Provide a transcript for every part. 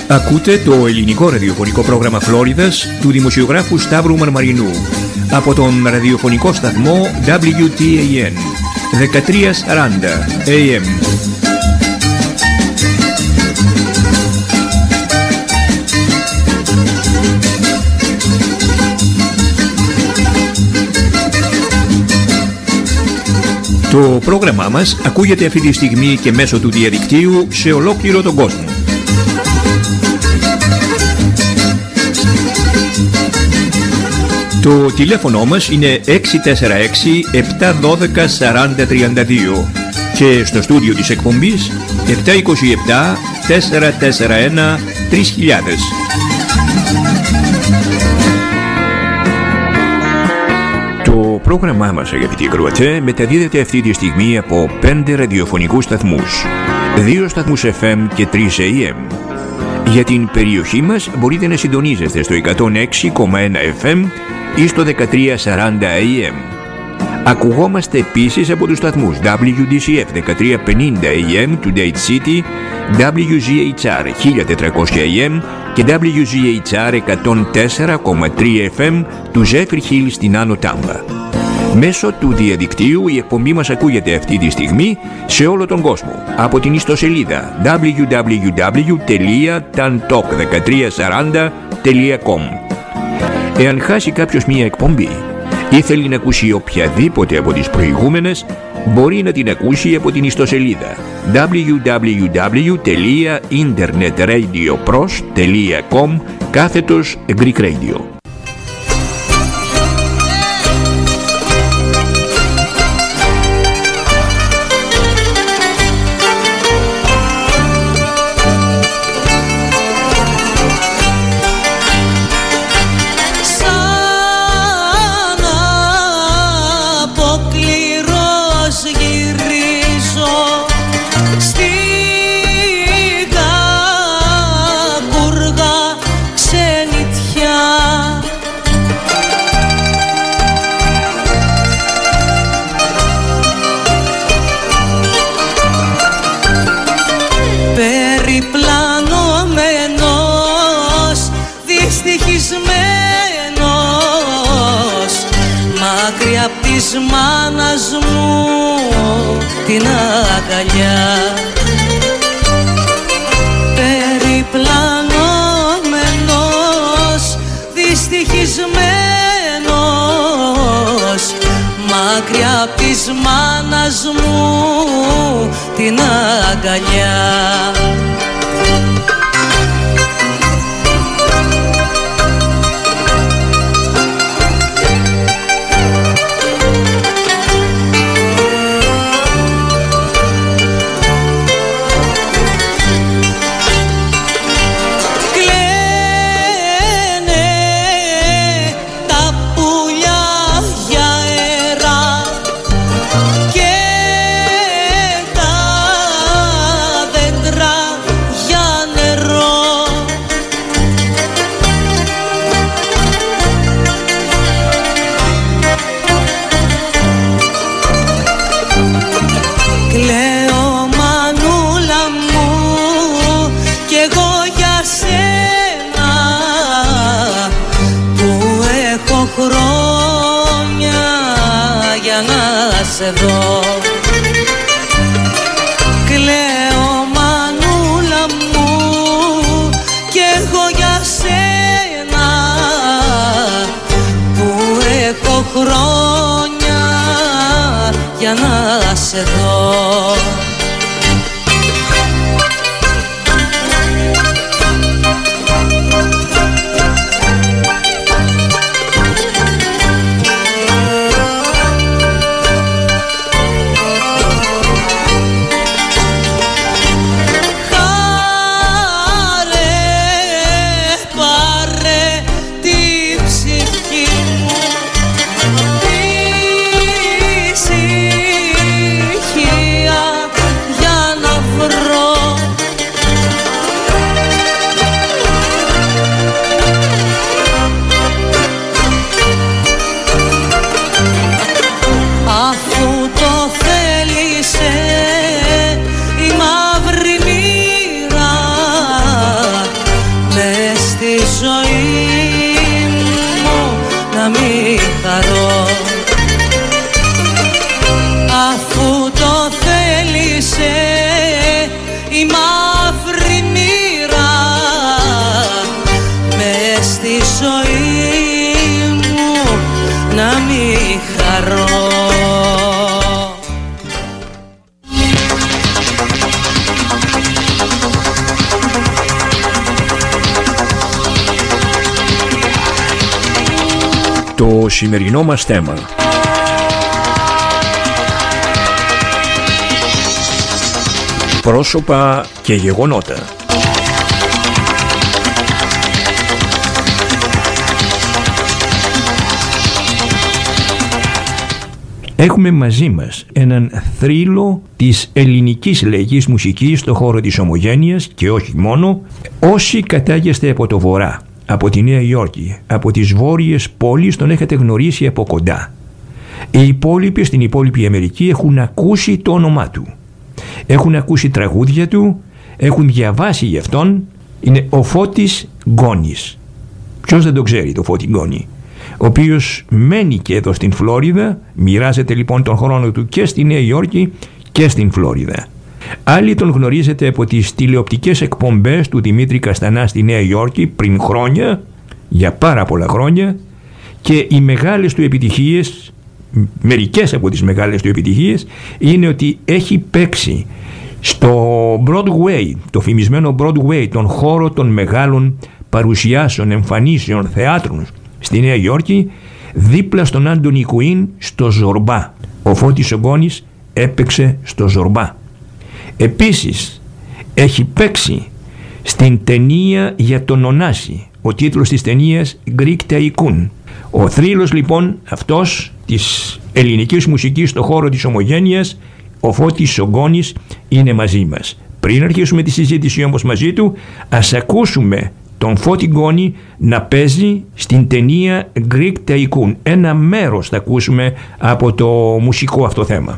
Ακούτε το ελληνικό ραδιοφωνικό πρόγραμμα Φλόριδας του δημοσιογράφου Σταύρου Μαρμαρινού από τον ραδιοφωνικό σταθμό WTAN 1340 AM. Το πρόγραμμά μας ακούγεται αυτή τη στιγμή και μέσω του διαδικτύου σε ολόκληρο τον κόσμο. Το τηλέφωνο μας είναι 646-712-4032 και στο στούντιο της εκπομπής 727-441-3000. Το πρόγραμμά μας, αγαπητοί ακροατές, μεταδίδεται αυτή τη στιγμή από 5 ραδιοφωνικούς σταθμούς, 2 σταθμούς FM και 3 AM. Για την περιοχή μας μπορείτε να συντονίζεστε στο 106,1 FM ή στο 1340 AM. Ακουγόμαστε επίσης από τους σταθμούς WDCF 1350 AM του Dade City, WGHR 1400 AM και WGHR 104,3 FM του Zephyr Hill στην Άνω Τάμπα. Μέσω του διαδικτύου η εκπομπή μας ακούγεται αυτή τη στιγμή σε όλο τον κόσμο από την ιστοσελίδα www.tantalk1340.com. Εάν χάσει κάποιος μία εκπομπή ή θέλει να ακούσει οποιαδήποτε από τις προηγούμενες, μπορεί να την ακούσει από την ιστοσελίδα www.internetradioPros.com/Greek Radio. Μάνας μου την αγκαλιά, περιπλανωμένος, δυστυχισμένος, μακριά απ' της μάνας μου την αγκαλιά. Εδώ κλαίω μανούλα μου κι εγώ για σένα που έχω χρόνια για να σε δω. χαρώ. Το σημερινό μας θέμα: πρόσωπα και γεγονότα. Έχουμε μαζί μας έναν θρύλο της ελληνικής λαϊκής μουσικής στον χώρο της Ομογένειας και όχι μόνο. Όσοι κατάγεστε από το βορρά, από τη Νέα Υόρκη, από τις βόρειες πόλεις, τον έχετε γνωρίσει από κοντά. Οι υπόλοιποι στην υπόλοιπη Αμερική έχουν ακούσει το όνομά του, έχουν ακούσει τραγούδια του, έχουν διαβάσει γι' αυτόν. Είναι ο Φώτης Γκόνης. Ποιος δεν το ξέρει το Φώτη Γκόνη, ο οποίος μένει και εδώ στην Φλόριδα, μοιράζεται λοιπόν τον χρόνο του και στη Νέα Υόρκη και στην Φλόριδα. Άλλοι τον γνωρίζετε από τις τηλεοπτικές εκπομπές του Δημήτρη Καστανά στη Νέα Υόρκη πριν χρόνια, για πάρα πολλά χρόνια, και οι μεγάλες του επιτυχίες, μερικές από τις μεγάλες του επιτυχίες, είναι ότι έχει παίξει στο Broadway, το φημισμένο Broadway, τον χώρο των μεγάλων παρουσιάσεων, εμφανίσεων, θεάτρων στη Νέα Υόρκη, δίπλα στον Άντονι Κουίν στο Ζορμπά. Ο Φώτης ο Γκόνης έπαιξε στο Ζορμπά. Επίσης έχει παίξει στην ταινία για τον Ωνάση, ο τίτλος της ταινίας Greek Tycoon. Ο θρύλος λοιπόν αυτός της ελληνικής μουσικής στον χώρο της Ομογένειας, ο Φώτης ο Γκόνης, είναι μαζί μας. Πριν αρχίσουμε τη συζήτηση όμως μαζί του, ας ακούσουμε τον Φώτη Γκόνη να παίζει στην ταινία Greek Tycoon. Ένα μέρος θα ακούσουμε από το μουσικό αυτό θέμα.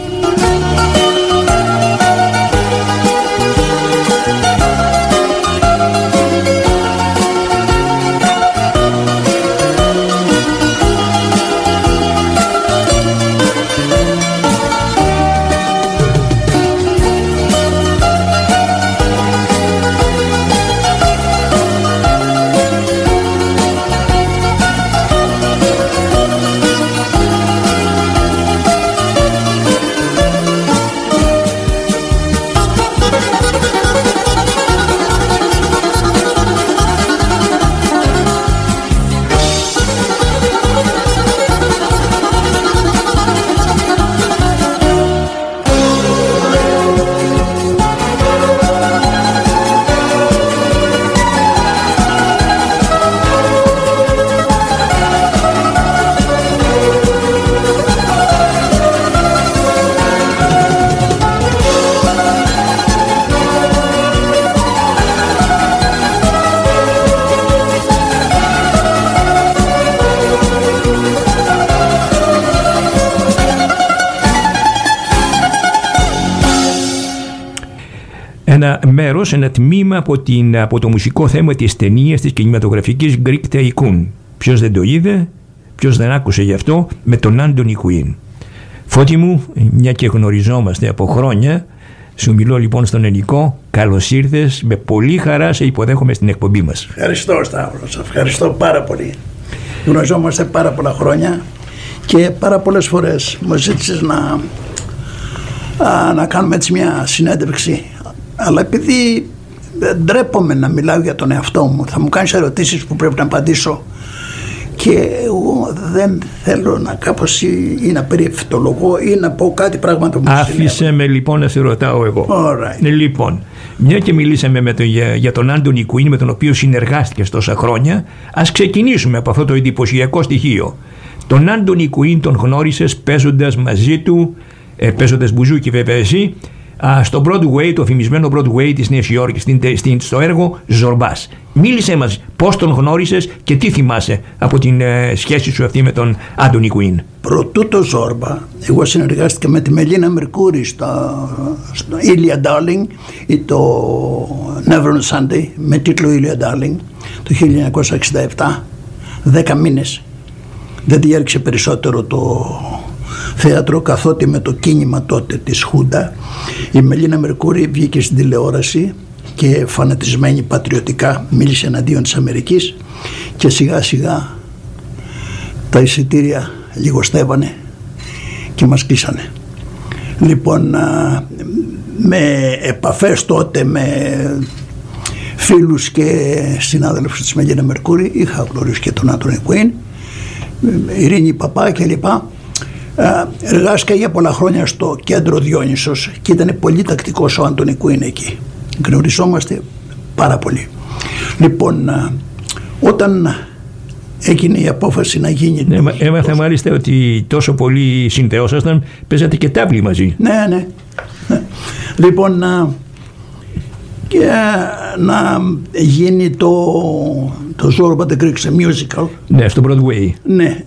Ένα μέρος, ένα τμήμα από το μουσικό θέμα της ταινίας της κινηματογραφικής Greek Tycoon. Ποιος δεν το είδε, ποιος δεν άκουσε γι' αυτό, με τον Άντονι Κουίν. Φώτη μου, μια και γνωριζόμαστε από χρόνια, σου μιλώ λοιπόν στον ελληνικό. Καλώς ήρθες, με πολύ χαρά σε υποδέχομαι στην εκπομπή μας. Ευχαριστώ Σταύρο, σας ευχαριστώ πάρα πολύ. Γνωριζόμαστε πάρα πολλά χρόνια και πάρα πολλές φορές μου ζήτησες να κάνουμε έτσι μια συνέντευξη. Αλλά επειδή ντρέπομαι να μιλάω για τον εαυτό μου, θα μου κάνεις ερωτήσεις που πρέπει να απαντήσω και εγώ δεν θέλω να κάπως ή να περιευθολογώ ή να πω κάτι πράγματα που μου συνέβη. Άφησε με λοιπόν να σε ρωτάω εγώ. Right. Λοιπόν, μια και μιλήσαμε για τον Άντονι Κουίν, με τον οποίο συνεργάστηκες τόσα χρόνια, ας ξεκινήσουμε από αυτό το εντυπωσιακό στοιχείο. Τον Άντονι Κουίν τον γνώρισες παίζοντας μαζί του, παίζοντας μπουζούκι βέβαια εσύ, στο Broadway, το φημισμένο Broadway της Νέας Υόρκης, στο έργο Ζορμπάς. Μίλησέ μας πώς τον γνώρισες και τι θυμάσαι από την σχέση σου αυτή με τον Άντονι Κουίν. Προτού το Ζόρμπα, εγώ συνεργάστηκα με τη Μελίνα Μερκούρη στο Ήλια Darling ή το Never on Sunday με τίτλο Ήλια Darling το 1967, 10 μήνες. Δεν διέρξε περισσότερο το θέατρο, καθότι με το κίνημα τότε της Χούντα η Μελίνα Μερκούρη βγήκε στην τηλεόραση και φανατισμένη πατριωτικά μίλησε εναντίον της Αμερικής και σιγά σιγά τα εισιτήρια λιγοστεύανε και μας κλείσανε. Λοιπόν, με επαφές τότε με φίλους και συνάδελφους της Μελίνα Μερκούρη είχα γνωρίσει και τον Άντωνι Κουίν, Ειρήνη Παπά κλπ. Εργάστηκα για πολλά χρόνια στο κέντρο Διόνυσος και ήταν πολύ τακτικός ο Άντωνι Κουίν εκεί. Γνωριζόμαστε πάρα πολύ. Λοιπόν, όταν έγινε η απόφαση να γίνει... Έμαθα μάλιστα ότι τόσο πολύ συνδεόσασταν, παίζατε και τάβλη μαζί. Ναι. Λοιπόν, και να γίνει το Zorba the Greek σε musical. Ναι, στο Broadway. Ναι.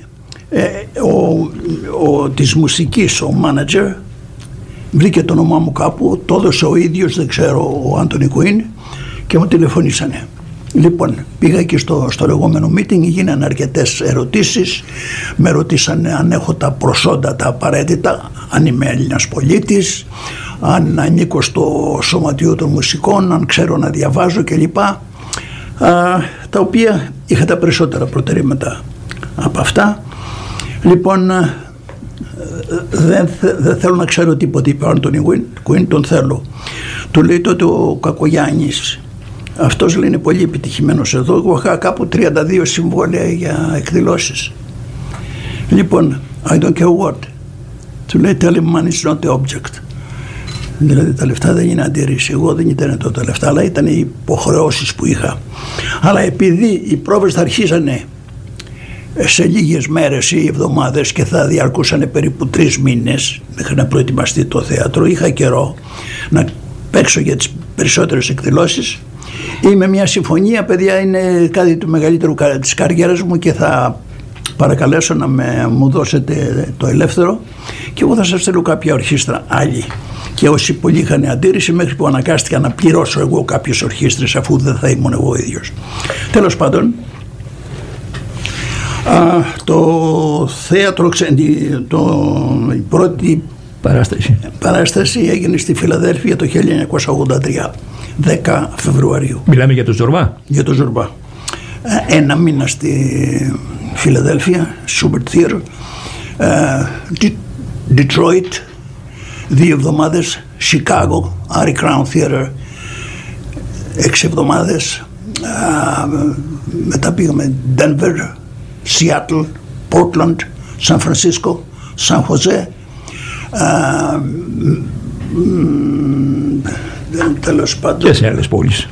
Της μουσικής, ο manager, βρήκε το όνομά μου κάπου, το έδωσε ο ίδιος, δεν ξέρω, ο Άντωνι Κουίν, και μου τηλεφωνήσανε. Λοιπόν, πήγα εκεί στο λεγόμενο meeting, γίνανε αρκετές ερωτήσεις, με ρωτήσανε αν έχω τα προσόντα τα απαραίτητα, αν είμαι Έλληνας πολίτης, αν ανήκω στο σωματείο των μουσικών, αν ξέρω να διαβάζω κλπ. Τα οποία είχα τα περισσότερα προτερήματα από αυτά. Λοιπόν, δεν θέλω να ξέρω τίποτα, είπε ο Άντωνι Κουίν, τον θέλω. Του λέει τότε ο Κακογιάννης, αυτός λέει είναι πολύ επιτυχημένος εδώ, εγώ είχα κάπου 32 συμβόλαια για εκδηλώσεις. Λοιπόν, I don't care what. Του λέει, tell him money is not the object. Δηλαδή τα λεφτά δεν είναι αντίρρηση. Εγώ δεν ήταν τότε τα λεφτά, αλλά ήταν οι υποχρεώσεις που είχα. Αλλά επειδή οι πρόβες θα αρχίζανε σε λίγες μέρες ή εβδομάδες και θα διαρκούσαν περίπου 3 μήνες μέχρι να προετοιμαστεί το θέατρο, είχα καιρό να παίξω για τις περισσότερες εκδηλώσεις. Είμαι μια συμφωνία, παιδιά, είναι κάτι του μεγαλύτερου της καριέρας μου και θα παρακαλέσω να μου δώσετε το ελεύθερο και εγώ θα σας στείλω κάποια ορχήστρα άλλη. Και όσοι πολλοί είχαν αντίρρηση, μέχρι που αναγκάστηκα να πληρώσω εγώ κάποιες ορχήστρες, αφού δεν θα ήμουν εγώ ίδιος. Τέλος πάντων, το θέατρο, η πρώτη παράσταση έγινε στη Φιλαδέλφια το 1983, 10 Φεβρουαρίου. Μιλάμε για το Ζορμπά. Για το Ζορμπά. Ένα μήνα στη Φιλαδέλφια, Schubert Theater, Detroit, 2 εβδομάδες, Chicago, Ari Crown Theater, 6 εβδομάδες, μετά πήγαμε Denver, Seattle, Portland, San Francisco, San Jose, τέλος πάντων και σε άλλες πόλεις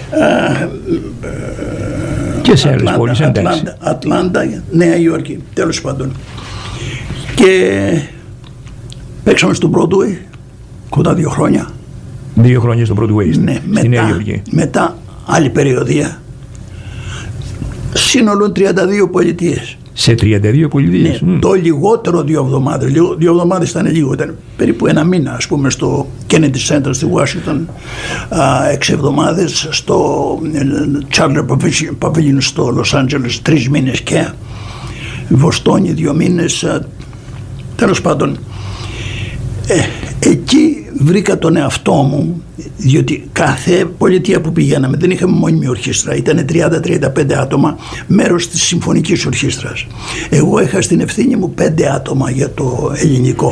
Ατλάντα, Νέα Υόρκη, τέλος πάντων, και παίξαμε στο Broadway κοντά 2 χρόνια. 2 χρόνια στο Broadway, ναι, στη Νέα Υόρκη. Μετά άλλη περιοδία, σύνολο 32 πολιτείες. Σε 32 πολιτείες. Ναι, το λιγότερο 2 εβδομάδες. 2 εβδομάδες ήταν λίγο, ήταν περίπου 1 μήνα, ας πούμε, στο Kennedy Center στη Washington, 6 εβδομάδες στο Charter Pavilion στο Los Angeles, 3 μήνες, και Βοστόνη 2 μήνες. Τέλος πάντων, εκεί βρήκα τον εαυτό μου, διότι κάθε πολιτεία που πηγαίναμε δεν είχαμε μόνιμη ορχήστρα, ήταν 30-35 άτομα, μέρος της συμφωνικής ορχήστρας. Εγώ είχα στην ευθύνη μου 5 άτομα για το ελληνικό.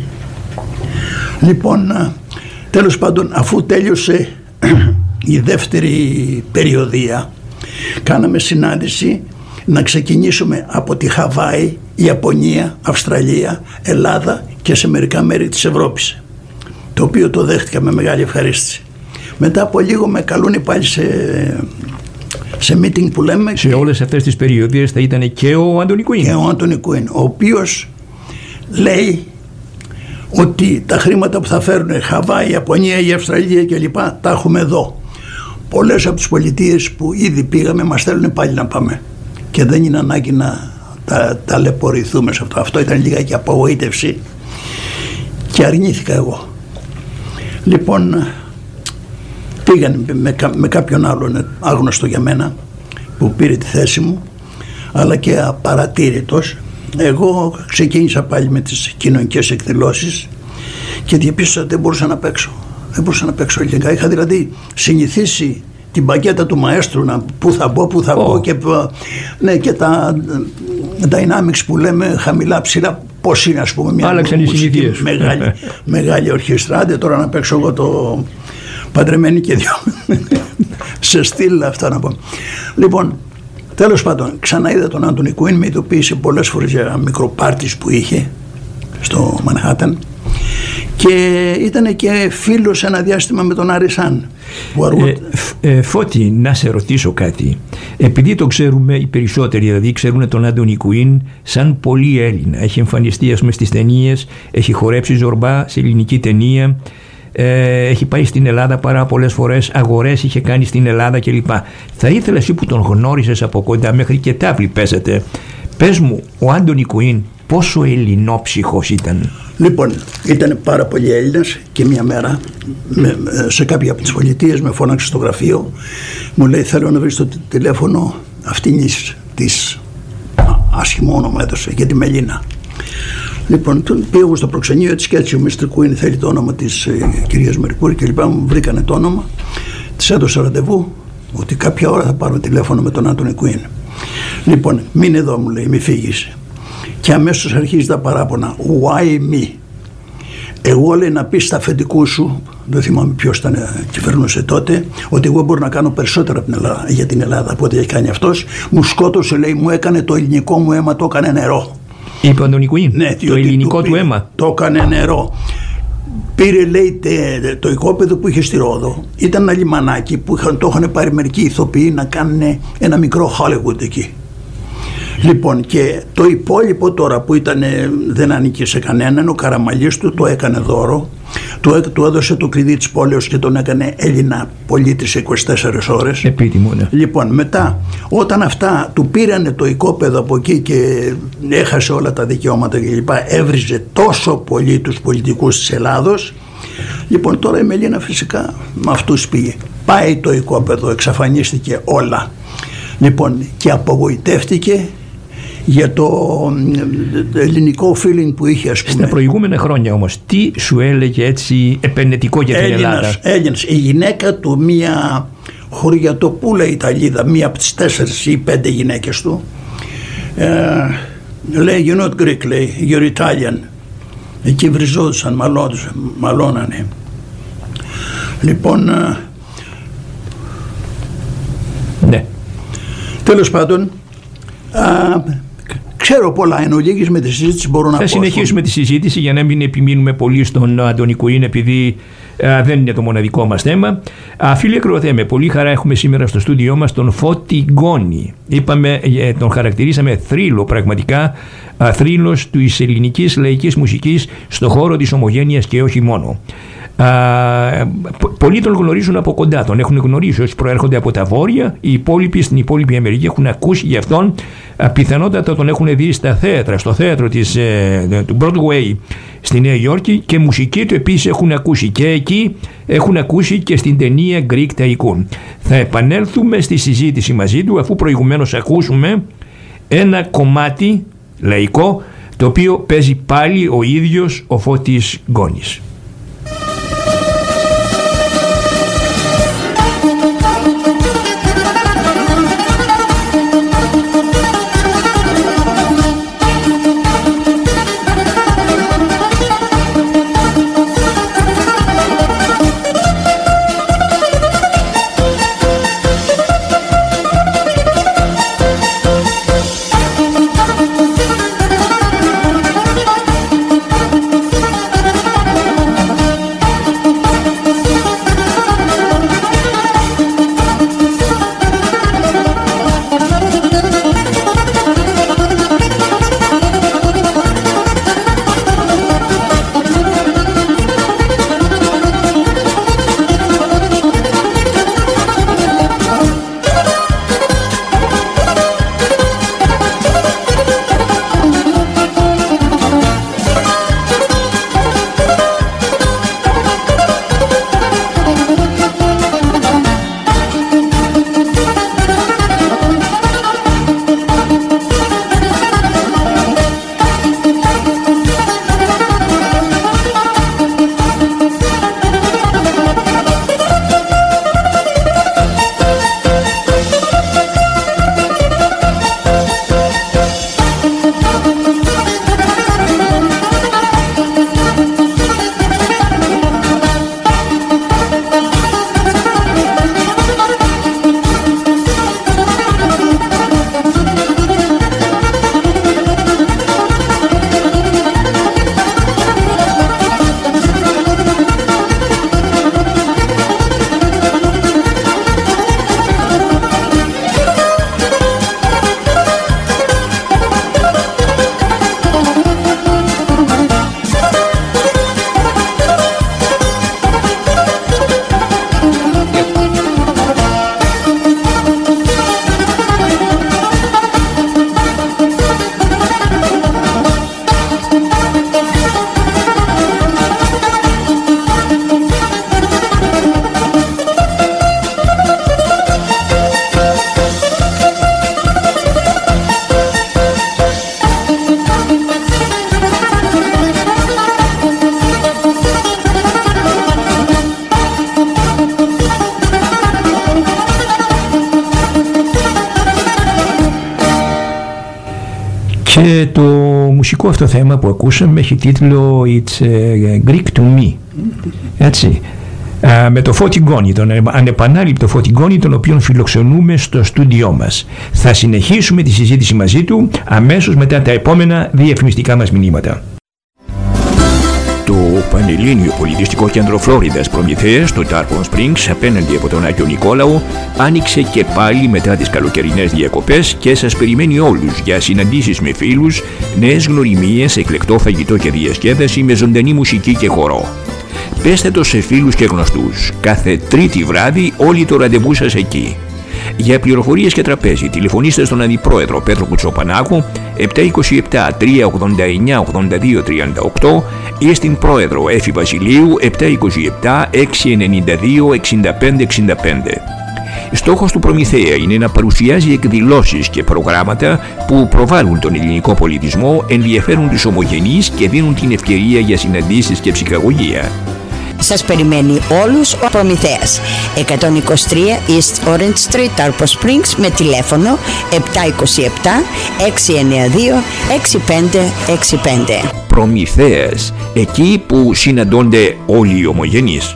Λοιπόν, τέλος πάντων, αφού τέλειωσε η δεύτερη περιοδία, κάναμε συνάντηση να ξεκινήσουμε από τη Χαβάη, Ιαπωνία, Αυστραλία, Ελλάδα και σε μερικά μέρη της Ευρώπης, το οποίο το δέχτηκα με μεγάλη ευχαρίστηση. Μετά από λίγο με καλούν πάλι σε meeting που λέμε. Σε όλες αυτές τις περιοδίες θα ήταν και ο Άντωνι Κουίν. Και ο Άντωνι Κουίν, ο οποίος λέει ότι τα χρήματα που θα φέρουν Χαβάη, Ιαπωνία, η Αυστραλία κλπ. Τα έχουμε εδώ. Πολλές από τις πολιτείες που ήδη πήγαμε μας θέλουν πάλι να πάμε. Και δεν είναι ανάγκη να ταλαιπωρηθούμε σε αυτό. Αυτό ήταν λιγάκι απογοήτευση και αρνήθηκα εγώ. Λοιπόν, πήγαν με κάποιον άλλον άγνωστο για μένα που πήρε τη θέση μου, αλλά και απαρατήρητος. Εγώ ξεκίνησα πάλι με τις κοινωνικές εκδηλώσεις και διαπίστωσα ότι δεν μπορούσα να παίξω. Δεν μπορούσα να παίξω ελληνικά. Είχα δηλαδή συνηθίσει την πακέτα του μαέστρου, πού θα μπω και, ναι, και dynamics που λέμε χαμηλά ψηλά, πώς είναι ας πούμε μια άλλαξαν οι συνήθειες. Μεγάλη ορχήστρα. Άντε τώρα να παίξω εγώ το Παντρεμένη και δυο σε στυλ αυτά να πω. Λοιπόν, τέλος πάντων, ξαναείδα τον Άντονι Κουίν, με ειδοποίησε πολλές φορές για μικροπάρτις που είχε στο Μανχάταν και ήταν και φίλος ένα διάστημα με τον Άρη Σαν. Φώτη, να σε ρωτήσω κάτι. Επειδή το ξέρουμε οι περισσότεροι, δηλαδή ξέρουν τον Άντονι Κουίν σαν πολύ Έλληνα, έχει εμφανιστεί ας πούμε στις ταινίες, έχει χορέψει Ζορμπά σε ελληνική ταινία, έχει πάει στην Ελλάδα πάρα πολλές φορές, αγορές είχε κάνει στην Ελλάδα κλπ. Θα ήθελα εσύ που τον γνώρισες από κοντά, μέχρι και τάβλη παίζατε, πες μου, ο Άντονι Κουίν πόσο ελληνόψυχος ήταν? Λοιπόν, ήταν πάρα πολύ Έλληνας και μια μέρα σε κάποια από τις πολιτείες με φώναξε στο γραφείο, μου λέει θέλω να βρεις το τηλέφωνο αυτήνης της, άσχημο όνομα έδωσε, για τη Μελίνα. Λοιπόν, πήγα στο προξενείο έτσι και έτσι, ο Mr. Κουίν θέλει το όνομα της κυρίας Μερκούρη και λοιπά, μου βρήκανε το όνομα, της έδωσα ραντεβού ότι κάποια ώρα θα πάρω τηλέφωνο με τον Άντονι Κουίν. Λοιπόν, μείνε εδώ μου λέει, μη φύγεις. Και αμέσως αρχίζει τα παράπονα. Why me? Εγώ λέει να πεις στα αφεντικού σου, δεν θυμάμαι ποιος ήταν κυβερνούσε τότε, ότι εγώ μπορώ να κάνω περισσότερα για την Ελλάδα από ό,τι έχει κάνει αυτός. Μου σκότωσε, λέει, μου έκανε το ελληνικό μου αίμα, το έκανε νερό. Είπε ο Άντονι Κουίν, ναι, το ελληνικό του αίμα. Το έκανε νερό. Πήρε, λέει, το οικόπεδο που είχε στη Ρόδο. Ήταν ένα λιμανάκι που το είχαν πάρει μερικοί ηθοποιοί να κάνουν ένα μικρό Hollywood εκεί. Λοιπόν, και το υπόλοιπο τώρα που δεν ανήκε σε κανέναν, ο Καραμαλής του το έκανε δώρο, του έδωσε το κλειδί της πόλεως και τον έκανε Έλληνα πολίτη σε 24 ώρες. Επίτιμο, ναι. Λοιπόν, μετά, όταν αυτά του πήρανε το οικόπεδο από εκεί και έχασε όλα τα δικαιώματα κλπ., έβριζε τόσο πολύ τους πολιτικούς της Ελλάδος. Λοιπόν, τώρα η Μελίνα φυσικά με αυτούς πήγε. Πάει το οικόπεδο, εξαφανίστηκε όλα. Λοιπόν, και απογοητεύτηκε για το ελληνικό feeling που είχε, ας πούμε. Στα προηγούμενα χρόνια όμως, τι σου έλεγε έτσι επενετικό για την Ελλάδα? Έλληνας. Η γυναίκα του, μία χωριατοπούλα Ιταλίδα, μία από τις 4 ή 5 γυναίκες του, λέει you're not Greek, λέει, you're Italian. Εκεί βριζόντουσαν, μαλώνανε. Λοιπόν, ναι. Τέλος πάντων, ξέρω πολλά εν ολίγης, με τη συζήτηση μπορώ να πω. Θα συνεχίσουμε τη συζήτηση για να μην επιμείνουμε πολύ στον Άντονι Κουίν, επειδή δεν είναι το μοναδικό μας θέμα. Φίλοι ακροατέ, με πολύ χαρά έχουμε σήμερα στο στούντιό μας τον Φώτη Γκόνη. Είπαμε, τον χαρακτηρίσαμε θρύλο, πραγματικά θρύλος της ελληνικής λαϊκής μουσικής στο χώρο της ομογένειας και όχι μόνο. Πολλοί τον γνωρίζουν από κοντά, τον έχουν γνωρίσει όσοι προέρχονται από τα βόρεια, οι υπόλοιποι στην υπόλοιπη Αμερική έχουν ακούσει για αυτόν, πιθανότατα τον έχουν δει στα θέατρα, στο θέατρο του Broadway στη Νέα Υόρκη, και μουσική του επίσης έχουν ακούσει και εκεί, έχουν ακούσει και στην ταινία Greek Tycoon. Θα επανέλθουμε στη συζήτηση μαζί του, αφού προηγουμένως ακούσουμε ένα κομμάτι λαϊκό το οποίο παίζει πάλι ο ίδιος ο Φώτης Γκόνης. Και το μουσικό αυτό θέμα που ακούσαμε έχει τίτλο It's Greek to Me. Έτσι. Με το Φωτεινγκόνη, τον ανεπανάληπτο Φωτεινγκόνη, τον οποίον φιλοξενούμε στο στούντιό μας. Θα συνεχίσουμε τη συζήτηση μαζί του αμέσως μετά τα επόμενα διαφημιστικά μας μηνύματα. Το Πανελλήνιο Πολιτιστικό Κέντρο Φλόριδας Προμηθέας στο Tarpon Springs απέναντι από τον Άγιο Νικόλαο άνοιξε και πάλι μετά τις καλοκαιρινές διακοπές και σας περιμένει όλους για συναντήσεις με φίλους, νέες γνωριμίες, εκλεκτό φαγητό και διασκέδαση με ζωντανή μουσική και χορό. Πέστε το σε φίλους και γνωστούς. Κάθε Τρίτη βράδυ όλοι το ραντεβού σας εκεί. Για πληροφορίες και τραπέζι τηλεφωνήστε στον Αντιπρόεδρο Πέτρο Κουτσοπανάκου 727 389 8238 ή στην Πρόεδρο Έφη Βασιλείου 727 692 6565. Στόχος του Προμηθέα είναι να παρουσιάζει εκδηλώσεις και προγράμματα που προβάλλουν τον ελληνικό πολιτισμό, ενδιαφέρουν τους ομογενείς και δίνουν την ευκαιρία για συναντήσεις και ψυχαγωγία. Σας περιμένει όλους ο Προμηθέας. 123 East Orange Street, Tarpon Springs, με τηλέφωνο 727 692 6565. Προμηθέας, εκεί που συναντώνται όλοι οι ομογενείς.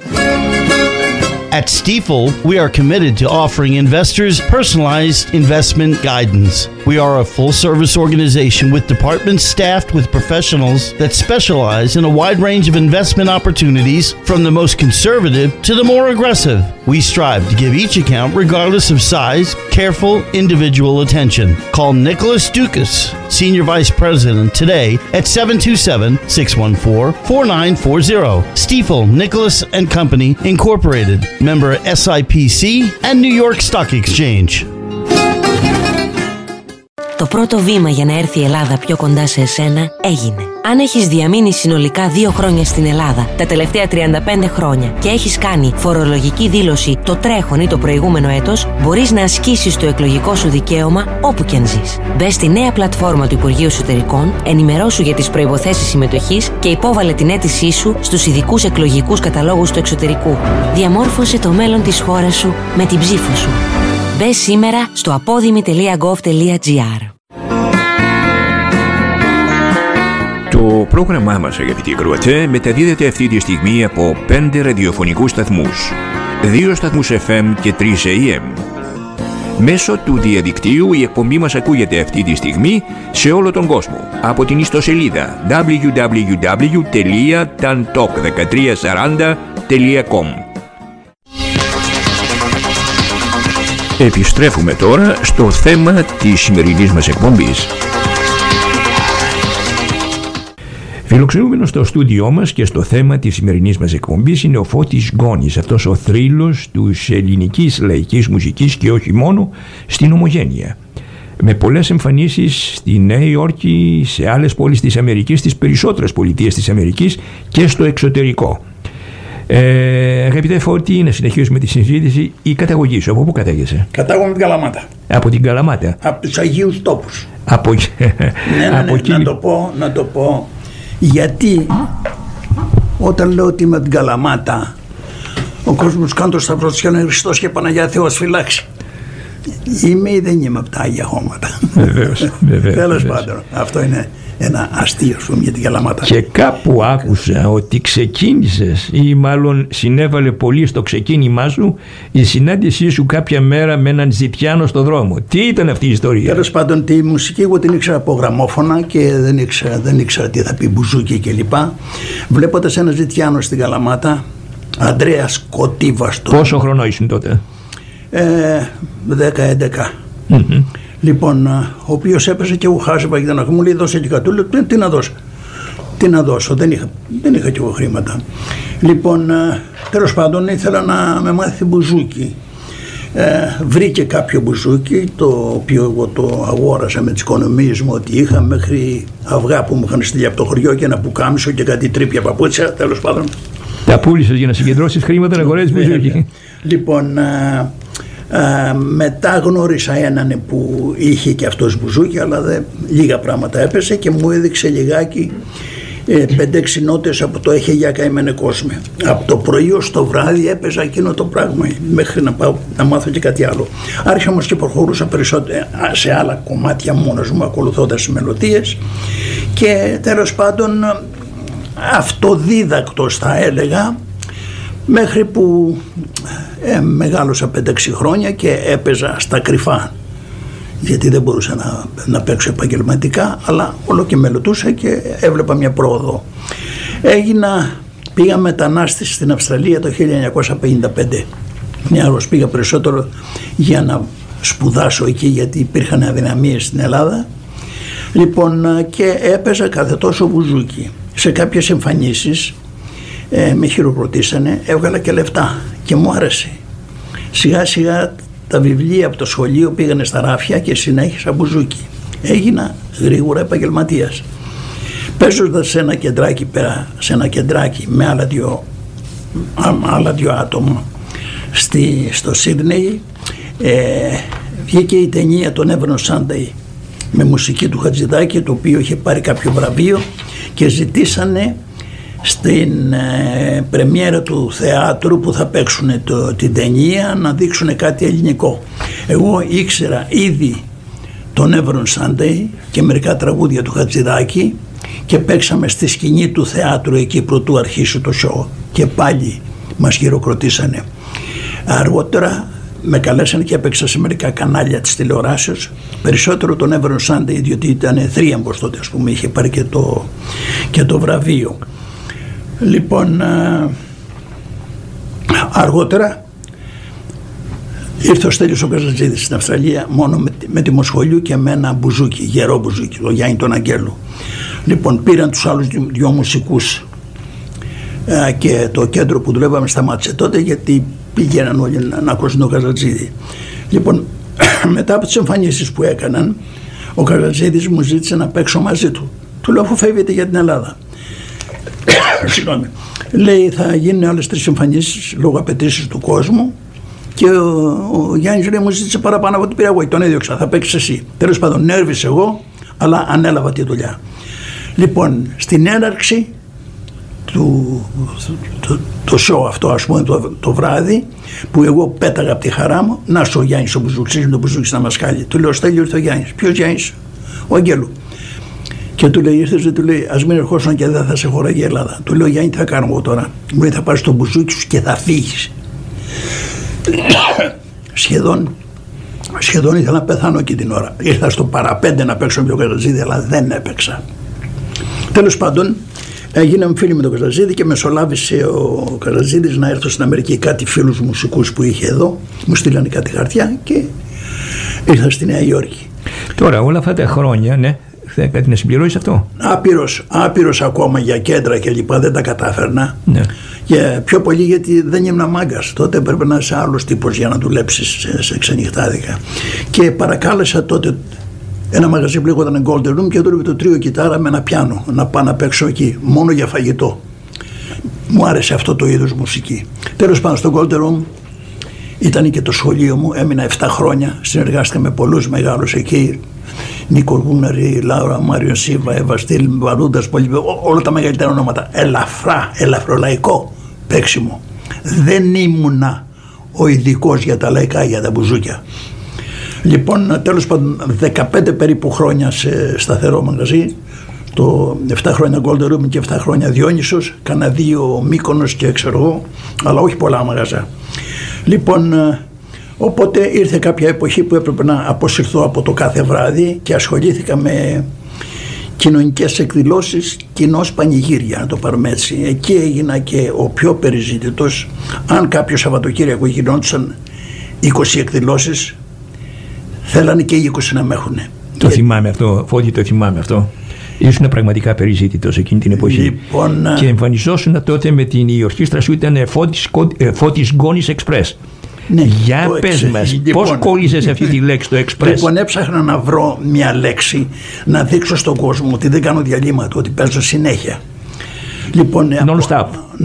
At Stifel, we are committed to offering investors personalized investment guidance. We are a full-service organization with departments staffed with professionals that specialize in a wide range of investment opportunities, from the most conservative to the more aggressive. We strive to give each account, regardless of size, careful individual attention. Call Nicholas Dukas, Senior Vice President, today at 727-614-4940. Stifel, Nicholas and Company, Incorporated. Member SIPC and New York Stock Exchange. Το πρώτο βήμα για να έρθει η Ελλάδα πιο κοντά σε εσένα έγινε. Αν έχεις διαμείνει συνολικά 2 χρόνια στην Ελλάδα τα τελευταία 35 χρόνια και έχεις κάνει φορολογική δήλωση το τρέχον ή το προηγούμενο έτος, μπορείς να ασκήσεις το εκλογικό σου δικαίωμα όπου και αν ζεις. Μπες στη νέα πλατφόρμα του Υπουργείου Εσωτερικών, ενημερώσου για τις προϋποθέσεις συμμετοχής και υπόβαλε την αίτησή σου στους ειδικούς εκλογικούς καταλόγους του εξωτερικού. Διαμόρφωσε το μέλλον της χώρας σου με την ψήφο σου. Μπες σήμερα στο apodimi.gov.gr. Το πρόγραμμά μας, αγαπητοί ακροατές, μεταδίδεται αυτή τη στιγμή από 5 ραδιοφωνικούς σταθμούς, 2 σταθμούς FM και 3 AM. Μέσω του διαδικτύου η εκπομπή μας ακούγεται αυτή τη στιγμή σε όλο τον κόσμο από την ιστοσελίδα www.tantalk1340.com. Επιστρέφουμε τώρα στο θέμα της σημερινής μας εκπομπής. Φιλοξενούμενος στο στούντιό μας και στο θέμα της σημερινής μας εκπομπής είναι ο Φώτης Γκόνης, αυτός ο θρύλος της ελληνικής λαϊκής μουσικής και όχι μόνο στην Ομογένεια. Με πολλές εμφανίσεις στη Νέα Υόρκη, σε άλλες πόλεις της Αμερικής, στις περισσότερες πολιτείες της Αμερικής και στο εξωτερικό. Αγαπητέ Φώτη, να συνεχίσουμε τη συζήτηση. Η καταγωγή σου, από πού κατάγεσαι? Κατάγομαι από την Καλαμάτα. Από την Καλαμάτα. Από τους Αγίους Τόπους. Από... ναι, να το πω. Γιατί όταν λέω ότι είμαι από την Καλαμάτα, ο κόσμος κάνει το σταυρό της και είναι Χριστός και Παναγιά Θεός φυλάξει. Είμαι ή δεν είμαι από τα Άγια Χώματα? Βεβαίως. Τέλος πάντων, αυτό είναι ένα αστείο σου για την Καλαμάτα. Και κάπου άκουσα ότι ξεκίνησες ή μάλλον συνέβαλε πολύ στο ξεκίνημά σου η συνάντησή σου κάποια μέρα με έναν ζητιάνο στο δρόμο. Τι ήταν αυτή η ιστορία? Τέλος πάντων, τη μουσική εγώ την ήξερα από γραμμόφωνα και δεν ήξερα τι θα πει μπουζούκι κλπ. Βλέποντας ένα ζητιάνο στην Καλαμάτα, Ανδρέας Κωτίβαστο. Πόσο χρονό ήσουν τότε? 10-11. Mm-hmm. Λοιπόν, ο οποίος έπεσε και εγώ χάζευα και δεν μου λέει δώσε και κατ' λέω τι να δώσω, δεν είχα και εγώ χρήματα. Λοιπόν, τέλος πάντων ήθελα να με μάθει μπουζούκι. Βρήκε κάποιο μπουζούκι το οποίο εγώ το αγόρασα με τις οικονομίες μου ότι είχα, μέχρι αυγά που μου είχαν στείλει από το χωριό και ένα πουκάμισο και κάτι τρίπια παπούτσια, τέλος πάντων. Τα πούλησες για να συγκεντρώσεις χρήματα να αγοράσεις μπουζούκι? Λοιπόν, μετά γνώρισα έναν που είχε και αυτός μπουζούκι, αλλά λίγα πράγματα έπεσε και μου έδειξε λιγάκι 5-6 νότες από το «Έχε για καημένε κόσμε». Από το πρωί ως το βράδυ έπαιζα εκείνο το πράγμα μέχρι να πάω να μάθω και κάτι άλλο. Άρχισα όμως και προχωρούσα περισσότερο σε άλλα κομμάτια μόνος μου, ακολουθώντας τις μελωδίες, και τέλος πάντων αυτοδίδακτος θα έλεγα, μέχρι που μεγάλωσα 5-6 χρόνια και έπαιζα στα κρυφά, γιατί δεν μπορούσα να παίξω επαγγελματικά, αλλά όλο και μελετούσα και έβλεπα μια πρόοδο. Πήγα μετανάστης στην Αυστραλία το 1955. Μιας πήγα περισσότερο για να σπουδάσω εκεί, γιατί υπήρχαν αδυναμίες στην Ελλάδα. Λοιπόν, και έπαιζα κάθε τόσο μπουζούκι. Σε κάποιες εμφανίσεις με χειροκροτήσανε, έβγαλα και λεφτά και μου άρεσε. Σιγά σιγά τα βιβλία από το σχολείο πήγανε στα ράφια και συνέχισα μπουζούκι. Έγινα γρήγορα επαγγελματίας. Παίζοντας σε ένα κεντράκι με άλλα δύο άτομα στο Σίδνεϊ, βγήκε η ταινία το Never Sunday με μουσική του Χατζηδάκη, το οποίο είχε πάρει κάποιο βραβείο, και ζητήσανε στην πρεμιέρα του θεάτρου που θα παίξουν την ταινία να δείξουν κάτι ελληνικό. Εγώ ήξερα ήδη το Never Sunday και μερικά τραγούδια του Χατζηδάκη και παίξαμε στη σκηνή του θεάτρου εκεί πρωτού αρχίσει το show, και πάλι μας χειροκροτήσανε. Αργότερα με καλέσανε και έπαιξα σε μερικά κανάλια της τηλεοράσεως, περισσότερο το Never Sunday, διότι ήταν θρίαμβος τότε, ας πούμε, είχε πάρει και το βραβείο. Λοιπόν, αργότερα ήρθε ο Στέλιος ο Καζατζίδης στην Αυστραλία μόνο με τη Μοσχολιού και με ένα μπουζούκι, γερό μπουζούκι, το Γιάννη τον Αγγέλου. Λοιπόν, πήραν τους άλλους δυο μουσικούς και το κέντρο που δουλεύαμε σταμάτησε τότε, γιατί πήγαιναν όλοι να ακούσουν τον Καζατζίδη. Λοιπόν, μετά από τις εμφανίσεις που έκαναν, ο Καζατζίδης μου ζήτησε να παίξω μαζί του. Του λέω, αφού φεύγετε για την Ελλάδα. Συγγνώμη. Λέει, θα γίνουν άλλες 3 εμφανίσεις λόγω απαιτήσεις του κόσμου, και ο Γιάννης, λέει, μου ζήτησε παραπάνω από ό,τι πήρα εγώ, τον έδιωξα, θα παίξεις εσύ. Τέλος πάντων, νέρβησε εγώ, αλλά ανέλαβα τη δουλειά. Λοιπόν, στην έναρξη το show αυτό, ας πούμε, το βράδυ, που εγώ πέταγα από τη χαρά μου, να στο Γιάννης ο Μπουζούξης, τον Μπουζούξης να μας κάλει. Του λέω, Στέλιο, ήρθε ο Γιάννης. Ποιος Γιάννης? Ο Αγγέλου. Και του λέει, ήρθες? Του λέει, ας μην ερχόσουν και δεν θα σε χωράει η Ελλάδα. Του λέω, Γιάννη, τι θα κάνω εγώ τώρα? Μου λέει, θα πάρεις τον Μπουζούκι σου και θα φύγεις. Σχεδόν ήθελα να πεθάνω εκεί την ώρα. Ήρθα στο παραπέντε να παίξω με τον Καζατζίδη, αλλά δεν έπαιξα. Τέλος πάντων, γίναμε φίλοι με τον Καζατζίδη και μεσολάβησε ο Καζατζίδης να έρθω στην Αμερική. Κάτι φίλους μουσικούς που είχε εδώ μου στείλανε κάτι χαρτιά και ήρθα στη Νέα Υόρκη. Τώρα όλα αυτά τα χρόνια, ναι, θα κάτι να συμπληρώσεις αυτό? Άπειρος ακόμα για κέντρα και λοιπά, δεν τα κατάφερνα. Ναι. Και πιο πολύ γιατί δεν ήμουν μάγκας. Τότε έπρεπε να είσαι άλλος τύπος για να δουλέψεις σε ξενυχτάδικα. Και παρακάλεσα τότε ένα μαγαζί που λέγονταν Golden Room και δούλευε το τρίο κιθάρα με ένα πιάνο, να πάω να παίξω εκεί, μόνο για φαγητό. Μου άρεσε αυτό το είδος μουσική. Τέλος πάντων, στο Golden Room ήταν και το σχολείο μου, έμεινα 7 χρόνια, συνεργάστηκα με πολλούς μεγάλους εκεί. Νίκο Γούναρη, Λάουρα, Μάριο Σίβα, Εύα Στήλ, Βαρούντας, όλα τα μεγαλύτερα ονόματα. Ελαφρολαϊκό παίξιμο. Δεν ήμουνα ο ειδικός για τα λαϊκά, για τα μπουζούκια. Λοιπόν, τέλος πάντων, 15 περίπου χρόνια σε σταθερό μαγαζί, το 7 χρόνια Golden Room και 7 χρόνια Διόνυσος, κάνα 2 Μύκονος και ξέρω εγώ, αλλά όχι πολλά μαγαζιά. Λοιπόν, οπότε ήρθε κάποια εποχή που έπρεπε να αποσυρθώ από το κάθε βράδυ και ασχολήθηκα με κοινωνικές εκδηλώσεις, κοινώς πανηγύρια, να το πάρουμε έτσι. Εκεί έγινα και ο πιο περιζήτητος. Αν κάποιο Σαββατοκύριακο γινόντουσαν 20 εκδηλώσεις, θέλανε και οι 20 να με έχουνε. Το θυμάμαι αυτό, Φώτη, το θυμάμαι αυτό. Ήσουν πραγματικά περιζήτητος εκείνη την εποχή. Λοιπόν, και εμφανιζόσουν τότε με η ορχήστρα σου, ήταν Φώτης Γκόνης Εξπρές. Ναι, για πες μας, λοιπόν, πώς κόλλησες αυτή τη λέξη το Express? Λοιπόν, έψαχνα να βρω μια λέξη να δείξω στον κόσμο ότι δεν κάνω διαλύματα, ότι παίζω συνέχεια. Λοιπόν, non-stop.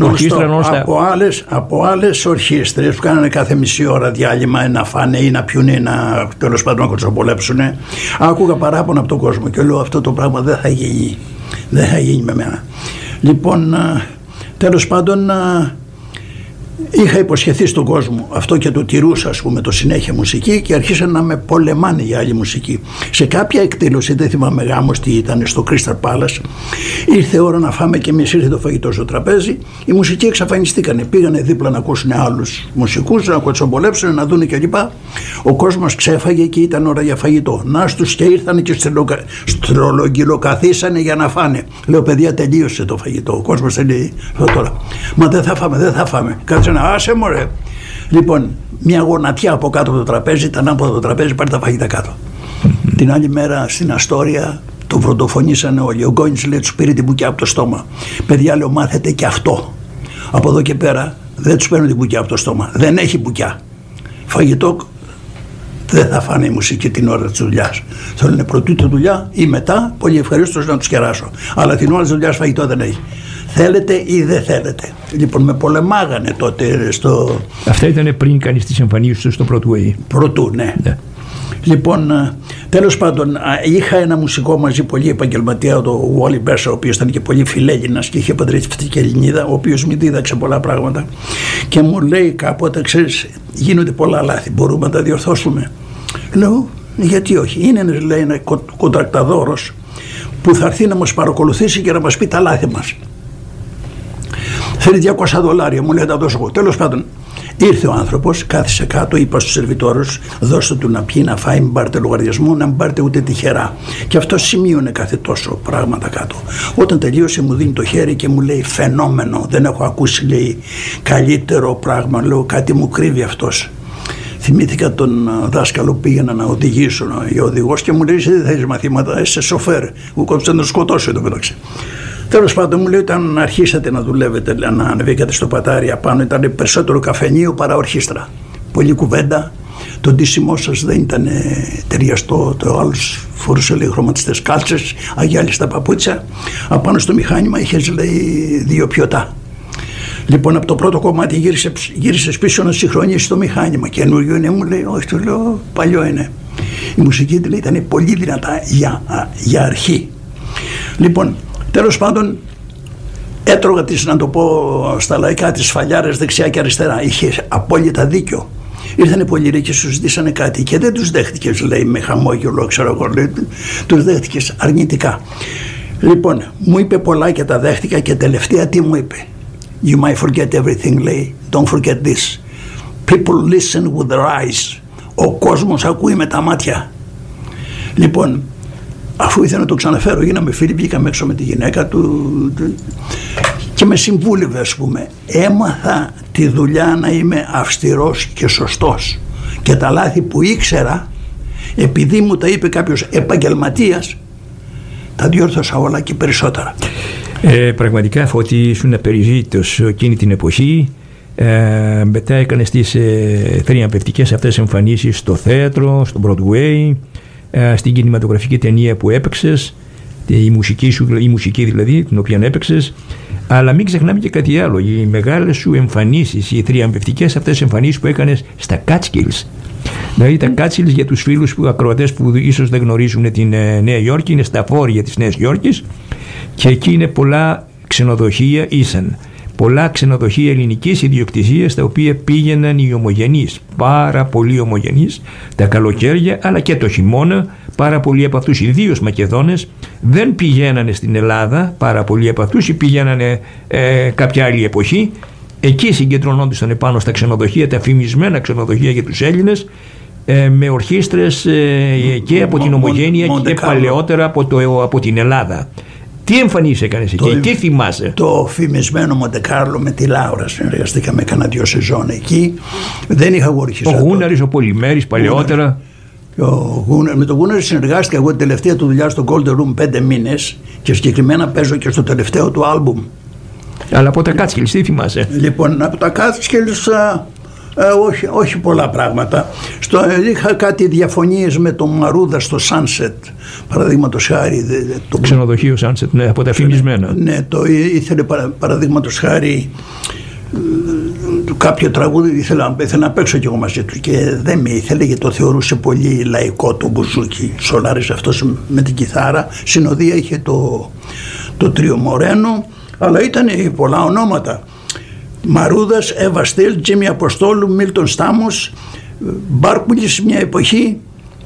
Από άλλες ορχήστρες που κάνανε κάθε μισή ώρα διάλειμμα να φάνε ή να πιούνε ή τέλος πάντων να κοτσοπολέψουν, άκουγα παράπονα από τον κόσμο και λέω αυτό το πράγμα δεν θα γίνει. Δεν θα γίνει με μένα. Λοιπόν, τέλος πάντων, είχα υποσχεθεί στον κόσμο αυτό και το τηρούσα, ας πούμε, το συνέχεια μουσική, και αρχίσαν να με πολεμάνε για άλλη μουσική. Σε κάποια εκδήλωση, δεν θυμάμαι γάμος τι ήταν, στο Crystal Palace, ήρθε ώρα να φάμε και εμείς, ήρθε το φαγητό στο τραπέζι, οι μουσικοί εξαφανιστήκανε, πήγανε δίπλα να ακούσουν άλλους μουσικούς, να κοτσομπολέψουν, να δουν κλπ. Ο κόσμος ξέφαγε και ήταν ώρα για φαγητό. Να στους και ήρθαν και στρολογγυλοκαθίσανε για να φάνε. Λέω, παιδιά, τελείωσε το φαγητό. Ο κόσμος θέλει τώρα. Μα δεν θα φάμε. Άσε μωρέ. Λοιπόν, μια γονατιά από κάτω από το τραπέζι, ήταν από το τραπέζι, πάρει τα φαγητά κάτω. Την άλλη μέρα στην Αστόρια το βροντοφωνήσανε όλοι. Ο Γκόινιτς λέει, τους πήρε την μπουκιά από το στόμα. Παιδιά, λέω, μάθετε και αυτό. Από εδώ και πέρα δεν τους παίρνουν την μπουκιά από το στόμα. Δεν έχει μπουκιά. Φαγητό δεν θα φάνε η μουσική την ώρα της δουλειάς. Θέλουν πρωτού τη δουλειά ή μετά, πολύ ευχαρίστως να τους κεράσω. Αλλά την ώρα της δουλειάς φαγητό δεν έχει. Θέλετε ή δεν θέλετε. Λοιπόν, με πολεμάγανε τότε στο... Αυτά ήταν πριν κάνεις τις εμφανίσεις σου στο Broadway. Πρωτού, ναι. Λοιπόν, τέλος πάντων, είχα ένα μουσικό μαζί πολύ επαγγελματία, το Wally Bersa, ο οποίος ήταν και πολύ φιλέλληνας και είχε παντρευτεί και Ελληνίδα, ο οποίος μου δίδαξε πολλά πράγματα και μου λέει κάποτε, ξέρεις, γίνονται πολλά λάθη, μπορούμε να τα διορθώσουμε. Λέω, γιατί όχι. Είναι, λέει, ένα κοντρακταδόρος που θα έρθει να μας παρακολουθήσει και να μας πει τα λάθη μας. Θέλει $200, μου λέει, τα δώσω εγώ. Τέλος πάντων, ήρθε ο άνθρωπος, κάθισε κάτω, είπα στους σερβιτόρους, δώστε του να πιει, να φάει, μην πάρετε λογαριασμό, να μην πάρετε ούτε τυχερά. Και αυτό σημείωνε κάθε τόσο πράγματα κάτω. Όταν τελείωσε, μου δίνει το χέρι και μου λέει, φαινόμενο, δεν έχω ακούσει, λέει, καλύτερο πράγμα. Λέω, κάτι μου κρύβει αυτός. Θυμήθηκα τον δάσκαλο που πήγαινα να οδηγήσω, ο οδηγός, και μου λέει, εσύ δεν θα έχεις μαθήματα, είσαι σοφέρ. Μου κόψε να το σκοτώσω εδώ μεταξύ. Τέλος πάντων, μου λέει, όταν αρχίσατε να δουλεύετε, να ανεβήκατε στο πατάρι απάνω, ήταν περισσότερο καφενείο παρά ορχήστρα. Πολλή κουβέντα. Το ντύσιμό σας δεν ήταν ταιριαστό. Το άλλος φορούσε, λέει, χρωματιστές κάλτσες, αγιάλιστα παπούτσια. Απάνω στο μηχάνημα είχες, λέει, 2 πιωτά. Λοιπόν, από το πρώτο κομμάτι γύρισες πίσω να συγχρονίσεις το μηχάνημα. Καινούριο είναι, μου λέει, όχι, του λέω, παλιό είναι. Η μουσική, λέει, ήταν πολύ δυνατά για αρχή. Λοιπόν, τέλος πάντων, έτρωγα τις, να το πω στα λαϊκά, τις σφαλιάρες δεξιά και αριστερά. Είχε απόλυτα δίκιο. Ήρθανε πολλοί και σου ζητήσανε κάτι και δεν τους δέχτηκες, λέει, με χαμόγελο, ξέρω εγώ, λέει, τους δέχτηκες αρνητικά. Λοιπόν, μου είπε πολλά και τα δέχτηκα και τελευταία τι μου είπε. You might forget everything, λέει, don't forget this. People listen with their eyes. Ο κόσμος ακούει με τα μάτια. Λοιπόν, αφού ήθελα να το ξαναφέρω, γίναμε φίλοι, βγήκαμε έξω με τη γυναίκα του και με συμβούλευε, ας πούμε. Έμαθα τη δουλειά να είμαι αυστηρός και σωστός. Και τα λάθη που ήξερα, επειδή μου τα είπε κάποιος επαγγελματίας, τα διόρθωσα όλα και περισσότερα. Πραγματικά, Φώτη, ήσουν περιζήτητος εκείνη την εποχή. Μετά έκανες τις θριαμβευτικές αυτές εμφανίσεις στο θέατρο, στο Broadway, στην κινηματογραφική ταινία που έπαιξες, η μουσική δηλαδή την οποία έπαιξες. Αλλά μην ξεχνάμε και κάτι άλλο, οι μεγάλες σου εμφανίσεις, οι θριαμβευτικές αυτές εμφανίσεις που έκανες στα Catskills. Δηλαδή τα Catskills, για τους φίλους ακροατές που ίσως δεν γνωρίζουν την Νέα Υόρκη, είναι στα βόρεια της Νέας Υόρκης και εκεί είναι πολλά ξενοδοχεία ήσαν. Πολλά ξενοδοχεία ελληνικής ιδιοκτησίας, τα οποία πήγαιναν οι ομογενείς, πάρα πολλοί ομογενείς, τα καλοκαίρια αλλά και το χειμώνα. Πάρα πολλοί από αυτούς, ιδίως Μακεδόνες, δεν πηγαίνανε στην Ελλάδα, πάρα πολλοί από αυτούς, ή πηγαίνανε κάποια άλλη εποχή. Εκεί συγκεντρωνόντουσαν επάνω στα ξενοδοχεία, τα φημισμένα ξενοδοχεία για τους Έλληνες, με ορχήστρες και από την Ομογένεια και παλαιότερα από την Ελλάδα. Τι εμφανίσεις έκανες εκεί, τι θυμάσαι? Το φημισμένο Μοντεκάρλο με τη Λάουρα συνεργαστήκαμε, κάνα 2 σεζόν εκεί. Δεν είχα ορχήστρα. Ο Γούναρης, ο Πολυμέρης παλαιότερα. Με τον Γούναρη συνεργάστηκα εγώ την τελευταία του δουλειά στο Golden Room 5 μήνες και συγκεκριμένα παίζω και στο τελευταίο του άλμπουμ. Αλλά από τα Catskills τι θυμάσαι? Λοιπόν, από τα Catskills όχι πολλά πράγματα. Είχα κάτι διαφωνίες με τον Μαρούδα στο Sunset, παραδείγματος χάρη. Το ξενοδοχείο Sunset, ναι, από τα φημισμένα. Ναι, το ήθελε παραδείγματος χάρη κάποιο τραγούδι ήθελα να παίξω κι εγώ μαζί του και δεν με ήθελε, γιατί το θεωρούσε πολύ λαϊκό το μπουζούκι. Σολάρισε αυτός με την κιθάρα, συνοδεία είχε το τρίο Μορένο, αλλά ήταν πολλά ονόματα. Μαρούδας, Εύα Στυλ, Τζίμι Αποστόλου, Μίλτον Στάμος, Μπάρκουλης μια εποχή.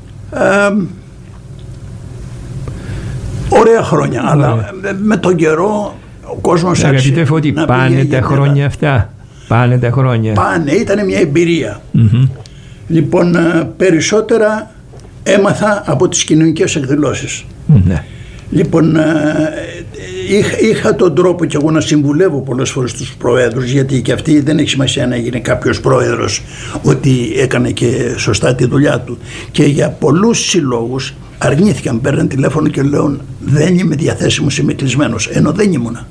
Ωραία χρόνια, αλλά με τον καιρό ο κόσμος άρχισε. Αγαπητέ Φώτη, πάνε τα χρόνια αυτά. Πάνε τα χρόνια. Πάνε, ήταν μια εμπειρία. Λοιπόν, περισσότερα έμαθα από τις κοινωνικές εκδηλώσεις. Λοιπόν, είχα τον τρόπο κι εγώ να συμβουλεύω πολλές φορές τους προέδρους, γιατί και αυτή δεν έχει σημασία να γίνει κάποιος πρόεδρος ότι έκανε και σωστά τη δουλειά του. Και για πολλούς συλλόγους αρνήθηκαν, παίρναν τηλέφωνο και λέω δεν είμαι διαθέσιμος, είμαι κλεισμένος, ενώ δεν ήμουνα.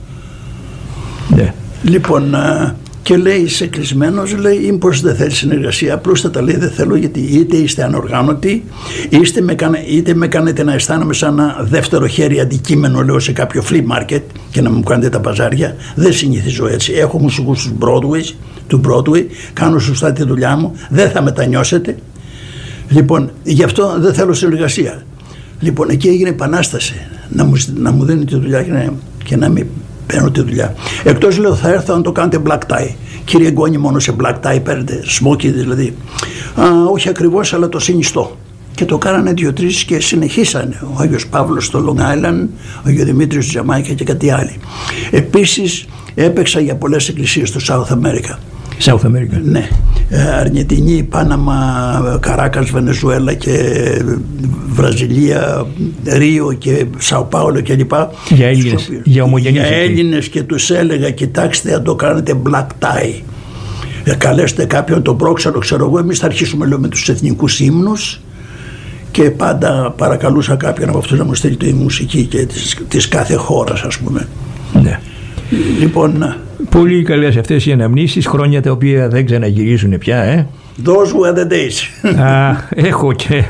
Λοιπόν, και λέει είσαι κλεισμένος, λέει, ή πως δεν θέλει συνεργασία. Απλούστατα λέει δεν θέλω, γιατί είτε είστε ανοργάνωτοι, είτε με κάνετε να αισθάνομαι σαν ένα δεύτερο χέρι αντικείμενο, λέω, σε κάποιο flea market και να μου κάνετε τα παζάρια. Δεν συνηθίζω έτσι. Έχω μουσικούς του Broadway, κάνω σωστά τη δουλειά μου, δεν θα μετανιώσετε. Λοιπόν, γι' αυτό δεν θέλω συνεργασία. Λοιπόν, εκεί έγινε επανάσταση. Να μου δίνει τη δουλειά και να μην παίρνω τη δουλειά. Εκτός, λέω, θα έρθω να το κάνετε black tie. Κύριε Γκόνη, μόνο σε black tie παίρνετε, smoky δηλαδή. Όχι ακριβώς, αλλά το συνιστώ. Και το κάνανε 2-3 και συνεχίσανε. Ο Άγιος Παύλος στο Long Island, ο Άγιος Δημήτριος στη Τζαμάικα και κάτι άλλοι. Επίσης, έπαιξα για πολλές εκκλησίες στο South America. South America. Ναι. Αργεντινή, Πάναμα, Καράκας, Βενεζουέλα και Βραζιλία, Ρίο και Σαο Πάολο κλπ. Για Έλληνες, για ομογενείς. Για Έλληνες, και τους έλεγα, κοιτάξτε, αν το κάνετε black tie, καλέστε κάποιον τον πρόξενο, ξέρω εγώ, εμείς θα αρχίσουμε, λέω, με τους εθνικούς ύμνους, και πάντα παρακαλούσα κάποιον από αυτούς να μου στείλει τη μουσική και της κάθε χώρας, ας πούμε. Ναι. Λοιπόν, πολύ καλές αυτές οι αναμνήσεις, χρόνια τα οποία δεν ξαναγυρίζουν πια. Those were the days. Έχω και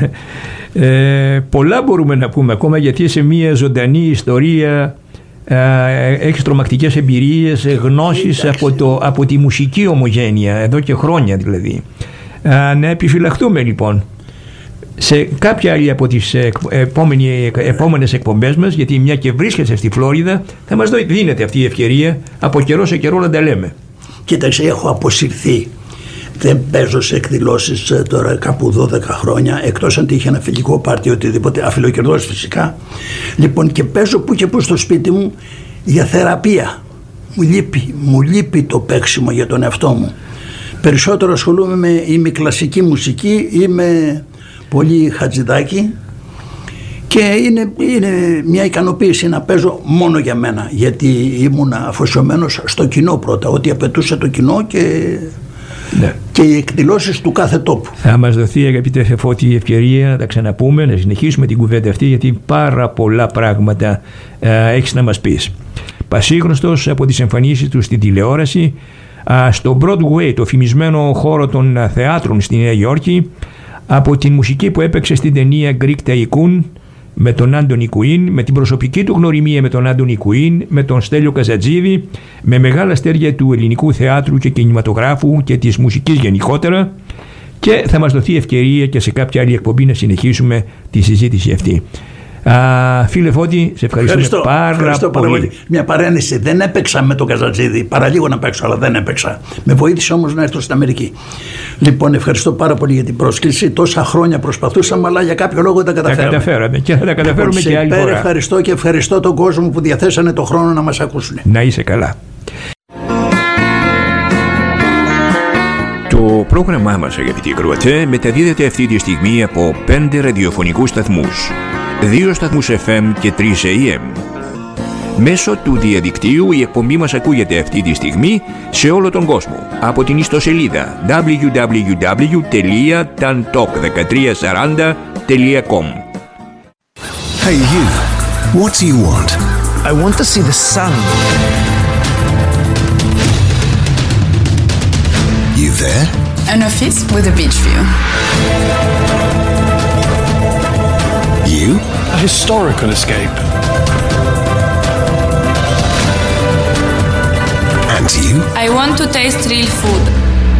πολλά μπορούμε να πούμε ακόμα, γιατί σε μια ζωντανή ιστορία έχεις τρομακτικές εμπειρίες, γνώσεις από τη μουσική ομογένεια, εδώ και χρόνια δηλαδή. Να επιφυλαχτούμε λοιπόν σε κάποια άλλη από τις επόμενες εκπομπές μας, γιατί μια και βρίσκεσαι στη Φλόριδα θα μας δίνεται αυτή η ευκαιρία από καιρό σε καιρό να τα λέμε. Κοίταξε, έχω αποσυρθεί. Δεν παίζω σε εκδηλώσεις τώρα κάπου 12 χρόνια, εκτός αν τύχει ένα φιλικό πάρτι, οτιδήποτε, αφιλοκερδός φυσικά. Λοιπόν, και παίζω που και που στο σπίτι μου για θεραπεία. Μου λείπει το παίξιμο για τον εαυτό μου. Περισσότερο ασχολούμαι με ημικλασική μουσική, είμαι πολύ χατζηδάκι, και είναι μια ικανοποίηση να παίζω μόνο για μένα, γιατί ήμουν αφοσιωμένος στο κοινό πρώτα, ό,τι απαιτούσε το κοινό και οι εκδηλώσεις του κάθε τόπου. Θα μας δοθεί, αγαπητέ Φώτη, η ευκαιρία να τα ξαναπούμε, να συνεχίσουμε την κουβέντα αυτή, γιατί πάρα πολλά πράγματα έχεις να μας πεις. Πασίγνωστος από τις εμφανίσεις του στην τηλεόραση, στο Broadway, το φημισμένο χώρο των θεάτρων στη Νέα Υόρκη, από την μουσική που έπαιξε στην ταινία Greek Tycoon με τον Άντονι Κουίν, με την προσωπική του γνωριμία με τον Άντονι Κουίν, με τον Στέλιο Καζατζίδη, με μεγάλα αστέρια του ελληνικού θεάτρου και κινηματογράφου και της μουσικής γενικότερα, και θα μας δοθεί ευκαιρία και σε κάποια άλλη εκπομπή να συνεχίσουμε τη συζήτηση αυτή. Φίλε Φώτη, σε ευχαριστούμε πάρα πολύ. Μια παρένθεση, δεν έπαιξα με τον Καζατζίδη, παραλίγο να παίξω, αλλά δεν έπαιξα. Με βοήθησε όμως να έρθω στην Αμερική. Λοιπόν, ευχαριστώ πάρα πολύ για την πρόσκληση. Τόσα χρόνια προσπαθούσαμε, αλλά για κάποιο λόγο τα καταφέραμε. Τα καταφέραμε και θα τα καταφέρουμε και άλλη φορά. Ευχαριστώ, και ευχαριστώ τον κόσμο που διαθέσανε τον χρόνο να μας ακούσουν. Να είσαι καλά. Το πρόγραμμά μας, αγαπητοί ακροατές, μεταδίδεται αυτή τη στιγμή από 5 ραδιοφωνικούς σταθμούς, 2 σταθμούς FM και 3 AM. Μέσω του διαδικτύου η εκπομπή μας ακούγεται αυτή τη στιγμή σε όλο τον κόσμο από την ιστοσελίδα www.tantalk1340.com. Hey you, what do you want? I want to see the sun. You there? An office with a beach view. You? A historical escape. And you? I want to taste real food.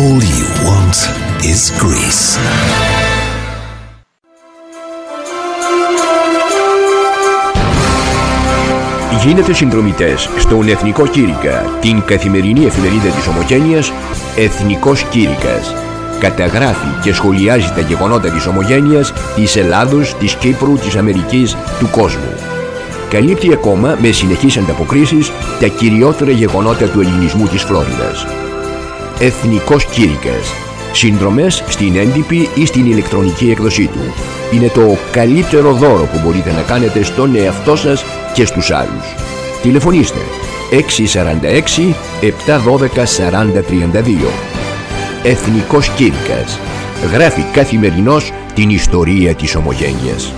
all you want is Greece. Γίνετε συνδρομητές στον Εθνικό Κήρυκα, την καθημερινή εφημερίδα της Ομογένειας Εθνικός Κήρυκας. Καταγράφει και σχολιάζει τα γεγονότα της Ομογένειας, της Ελλάδος, της Κύπρου, της Αμερικής, του κόσμου. Καλύπτει ακόμα με συνεχείς ανταποκρίσεις τα κυριότερα γεγονότα του ελληνισμού της Φλόριδας. Εθνικός Κήρυκας. Συνδρομές στην έντυπη ή στην ηλεκτρονική έκδοσή του. Είναι το καλύτερο δώρο που μπορείτε να κάνετε στον εαυτό σας και στους άλλους. Τηλεφωνήστε 646 712 4032. Εθνικός Κήρυκας. Γράφει καθημερινώς την ιστορία της Ομογένειας.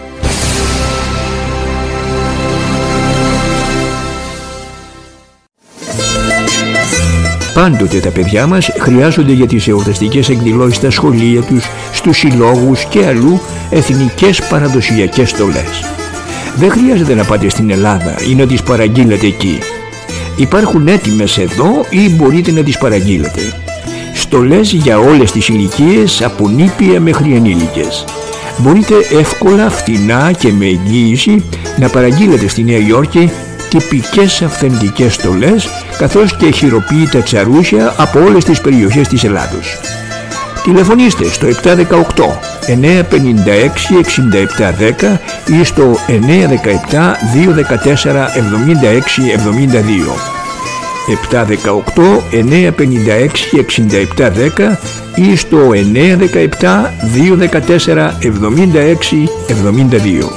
Πάντοτε τα παιδιά μας χρειάζονται για τις εορταστικές εκδηλώσεις στα σχολεία τους, στους συλλόγους και αλλού εθνικές παραδοσιακές στολές. Δεν χρειάζεται να πάτε στην Ελλάδα ή να τις παραγγείλετε εκεί. Υπάρχουν έτοιμες εδώ ή μπορείτε να τις παραγγείλετε. Στολές για όλες τις ηλικίες, από νήπια μέχρι ενήλικες. Μπορείτε εύκολα, φτηνά και με εγγύηση να παραγγείλετε στη Νέα Υόρκη τυπικές αυθεντικές στολές, καθώς και χειροποίητα τσαρούσια από όλες τις περιοχές της Ελλάδος. Τηλεφωνήστε στο 718 956 6710 ή στο 917 214 76 72. 718 956 6710 ή στο 917 214 76 72.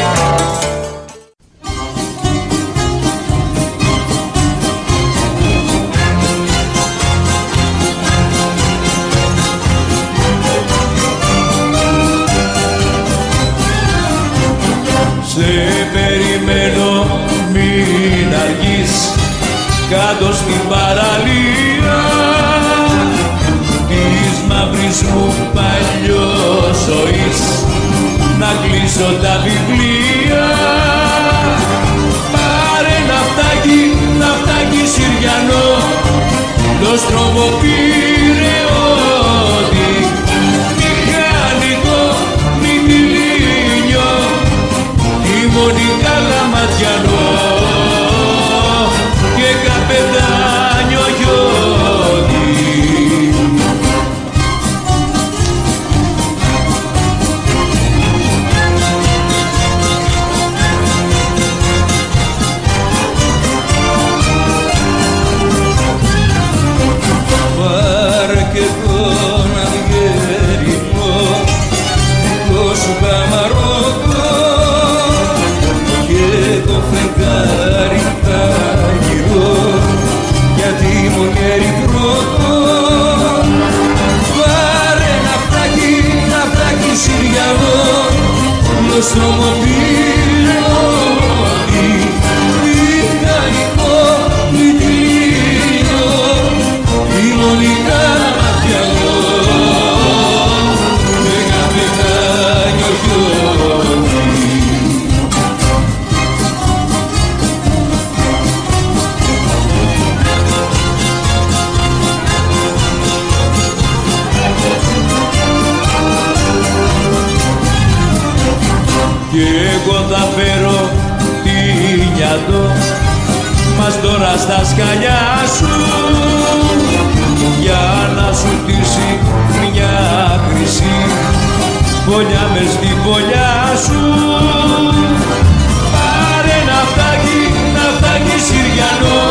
Κάτω στην παραλία της μαύρης μου παλιός-ζωής να κλείσω τα βιβλία. Πάρε ναυτάκι Συριανό, το στροβοπήρεώτη, μηχανικό μητυλίνιο, τιμονικά λαματιανό και καπετάνιο γιώτη. Πάρε και τον αυγερικό δικό σου καμαρότο και το φεγγάρι τα γυρώ γιατί μου ερυθρό. Πάρε ναυτάκι Συριανό, λοστρομοπύλωτη, μηχανικό μητυλίνιο, τιμονικά λαματιανό και καπετάνιο γιώτη. Κι εγώ θα φέρω τι νιάτο μας τώρα στα σκαλιά σου για να σου τύσει μια χρυσή φωλιά μες στη φωλιά σου. Πάρε ναυτάκι Συριανό,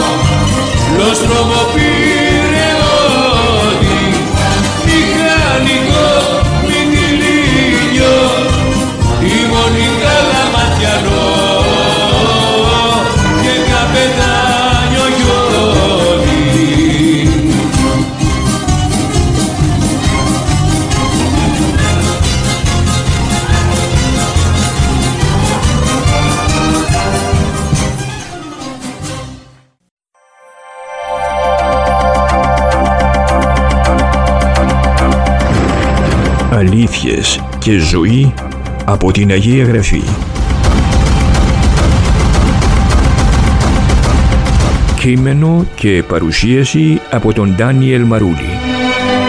λοστροβοπήρεώτη, μηχανικό μητυλίνιο, τιμονικά λαματιανό και καπετάνιο γιώτη. Αλήθειες και ζωή από την Αγία Γραφή. Κείμενο και παρουσίαση από τον Ντάνιελ Μαρούλη.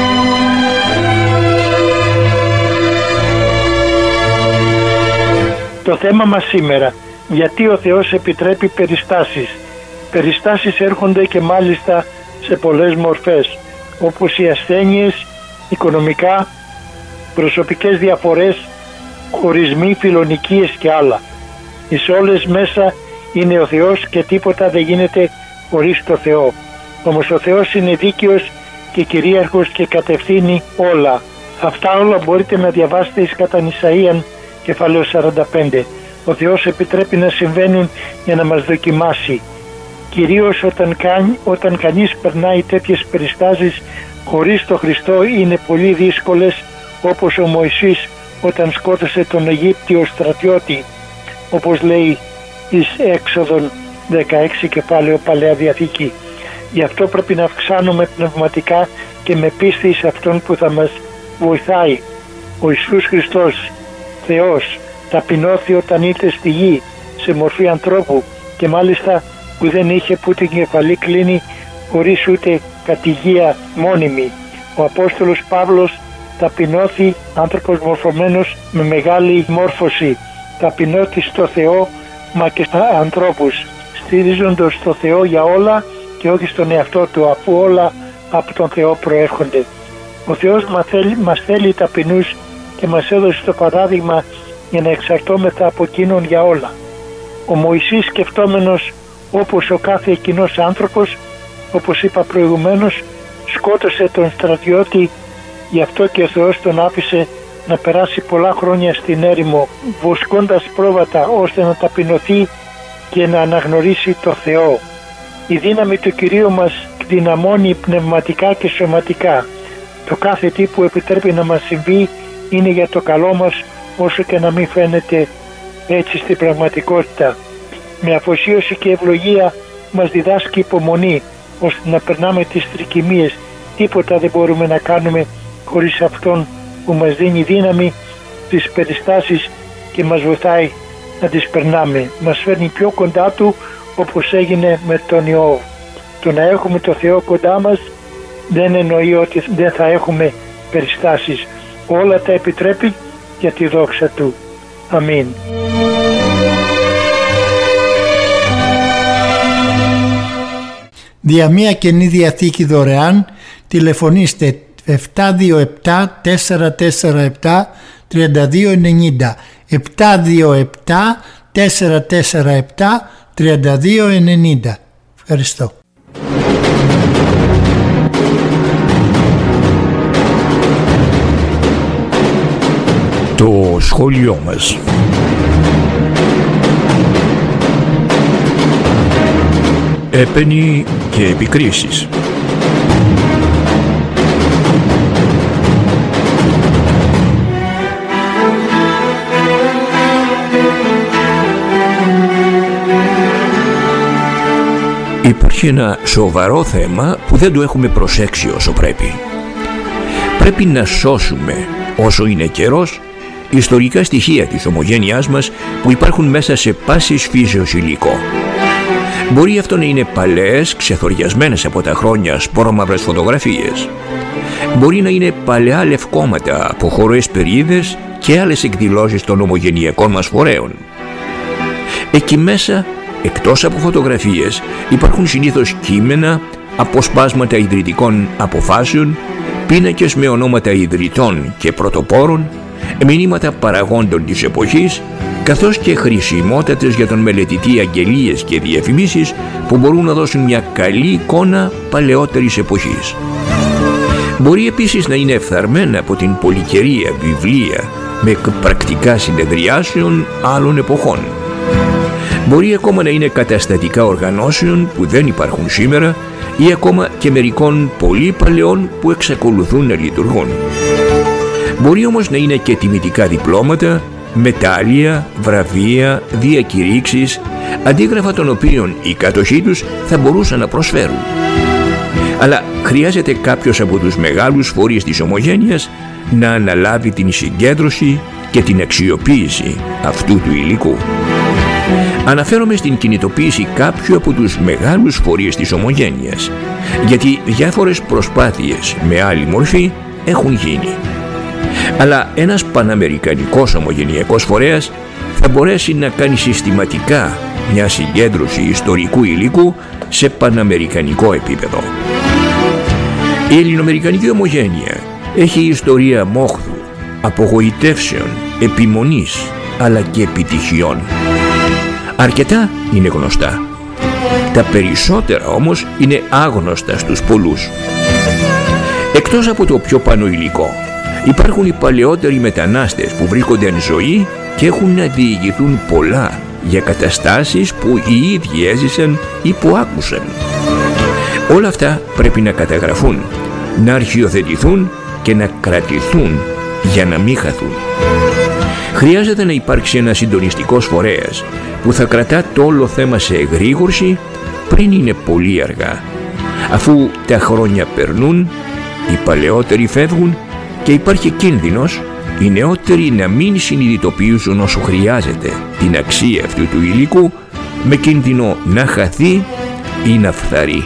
θέμα μας σήμερα, γιατί ο Θεός επιτρέπει περιστάσεις. Περιστάσεις έρχονται και μάλιστα σε πολλές μορφές, όπως οι ασθένειες, οικονομικά, προσωπικές διαφορές, χωρισμοί, φιλονικίες και άλλα. Εις όλες μέσα είναι ο Θεός και τίποτα δεν γίνεται χωρίς το Θεό. Όμως ο Θεός είναι δίκαιος και κυρίαρχος και κατευθύνει όλα. Αυτά όλα μπορείτε να διαβάσετε εις κατά Ισαΐαν κεφάλαιο 45. Ο Θεός επιτρέπει να συμβαίνουν για να μας δοκιμάσει. Κυρίως όταν κανείς περνάει τέτοιες περιστάσεις χωρίς το Χριστό είναι πολύ δύσκολες, όπως ο Μωυσής όταν σκότωσε τον Αιγύπτιο στρατιώτη, όπως λέει εις Έξοδον 16 κεφάλαιο Παλαιά Διαθήκη. Γι' αυτό πρέπει να αυξάνουμε πνευματικά και με πίστη σε Αυτόν που θα μας βοηθάει. Ο Ιησούς Χριστός, Θεός, ταπεινώθη όταν ήρθε στη γη σε μορφή ανθρώπου και μάλιστα που δεν είχε που την κεφαλή κλείνει χωρίς ούτε κατηγία μόνιμη. Ο Απόστολος Παύλος ταπεινώθη, άνθρωπος μορφωμένος με μεγάλη μόρφωση, ταπεινώθη στο Θεό μα και στα ανθρώπους, στηρίζοντας στο Θεό για όλα και όχι στον εαυτό του, αφού όλα από τον Θεό προέρχονται. Ο Θεός μας θέλει ταπεινούς και μας έδωσε το παράδειγμα για να εξαρτώμεθα από εκείνον για όλα. Ο Μωυσής, σκεφτόμενος όπως ο κάθε εκείνος άνθρωπος, όπως είπα προηγουμένως, σκότωσε τον στρατιώτη, γι' αυτό και ο Θεός τον άφησε να περάσει πολλά χρόνια στην έρημο, βοσκώντας πρόβατα ώστε να ταπεινωθεί και να αναγνωρίσει το Θεό. Η δύναμη του Κυρίου μας δυναμώνει πνευματικά και σωματικά. Το κάθε τι που επιτρέπει να μας συμβεί είναι για το καλό μας, όσο και να μην φαίνεται έτσι στην πραγματικότητα. Με αφοσίωση και ευλογία μας διδάσκει υπομονή, ώστε να περνάμε τις τρικυμίες. Τίποτα δεν μπορούμε να κάνουμε χωρίς Αυτόν που μας δίνει δύναμη στις περιστάσεις και μας βοηθάει να τις περνάμε. Μας φέρνει πιο κοντά Του, όπως έγινε με τον Ιώβ. Το να έχουμε το Θεό κοντά μας δεν εννοεί ότι δεν θα έχουμε περιστάσεις. Όλα τα επιτρέπει για τη δόξα Του. Αμήν. Δια μία Καινή Διαθήκη δωρεάν τηλεφωνήστε 727-447-3290, 727-447-3290. Ευχαριστώ. Το σχόλιο μας. Έπαινοι και επικρίσεις. Υπάρχει ένα σοβαρό θέμα που δεν το έχουμε προσέξει όσο πρέπει. Πρέπει να σώσουμε όσο είναι καιρός ιστορικά στοιχεία της ομογένειάς μας που υπάρχουν μέσα σε πάσης φύσεως υλικό. Μπορεί αυτό να είναι παλαιές, ξεθοριασμένες από τα χρόνια σπορομαύρες φωτογραφίες. Μπορεί να είναι παλαιά λευκόματα από χορές περίδες και άλλες εκδηλώσεις των ομογενειακών μας φορέων. Εκεί μέσα, εκτός από φωτογραφίες, υπάρχουν συνήθως κείμενα, αποσπάσματα ιδρυτικών αποφάσεων, πίνακες με ονόματα ιδρυτών και πρωτοπόρων, μηνύματα παραγόντων της εποχής, καθώς και χρησιμότατες για τον μελετητή αγγελίες και διαφημίσεις που μπορούν να δώσουν μια καλή εικόνα παλαιότερης εποχής. Μπορεί επίσης να είναι εφθαρμένα από την πολυκαιρία βιβλία με πρακτικά συνεδριάσεων άλλων εποχών. Μπορεί ακόμα να είναι καταστατικά οργανώσεων που δεν υπάρχουν σήμερα ή ακόμα και μερικών πολύ παλαιών που εξακολουθούν να λειτουργούν. Μπορεί όμως να είναι και τιμητικά διπλώματα, μετάλλια, βραβεία, διακηρύξεις, αντίγραφα των οποίων οι κάτοχοί τους θα μπορούσαν να προσφέρουν. Αλλά χρειάζεται κάποιος από τους μεγάλους φορείς της ομογένειας να αναλάβει την συγκέντρωση και την αξιοποίηση αυτού του υλικού. Αναφέρομαι στην κινητοποίηση κάποιου από τους μεγάλους φορείς της ομογένειας, γιατί διάφορες προσπάθειες με άλλη μορφή έχουν γίνει. Αλλά ένας παναμερικανικός ομογενειακός φορέας θα μπορέσει να κάνει συστηματικά μια συγκέντρωση ιστορικού υλικού σε παναμερικανικό επίπεδο. Η ελληνοαμερικανική ομογένεια έχει ιστορία μόχθου, απογοητεύσεων, επιμονής αλλά και επιτυχιών. Αρκετά είναι γνωστά. Τα περισσότερα όμως είναι άγνωστα στους πολλούς. Εκτός από το πιο πάνω υλικό, υπάρχουν οι παλαιότεροι μετανάστες που βρίσκονται εν ζωή και έχουν να διηγηθούν πολλά για καταστάσεις που οι ίδιοι έζησαν ή που άκουσαν. Όλα αυτά πρέπει να καταγραφούν, να αρχιοθετηθούν και να κρατηθούν για να μην χαθούν. Χρειάζεται να υπάρξει ένας συντονιστικός φορέας που θα κρατά το όλο θέμα σε εγρήγορση πριν είναι πολύ αργά, αφού τα χρόνια περνούν, οι παλαιότεροι φεύγουν και υπάρχει κίνδυνος οι νεότεροι να μην συνειδητοποιήσουν όσο χρειάζεται την αξία αυτού του υλικού, με κίνδυνο να χαθεί ή να φθαρεί.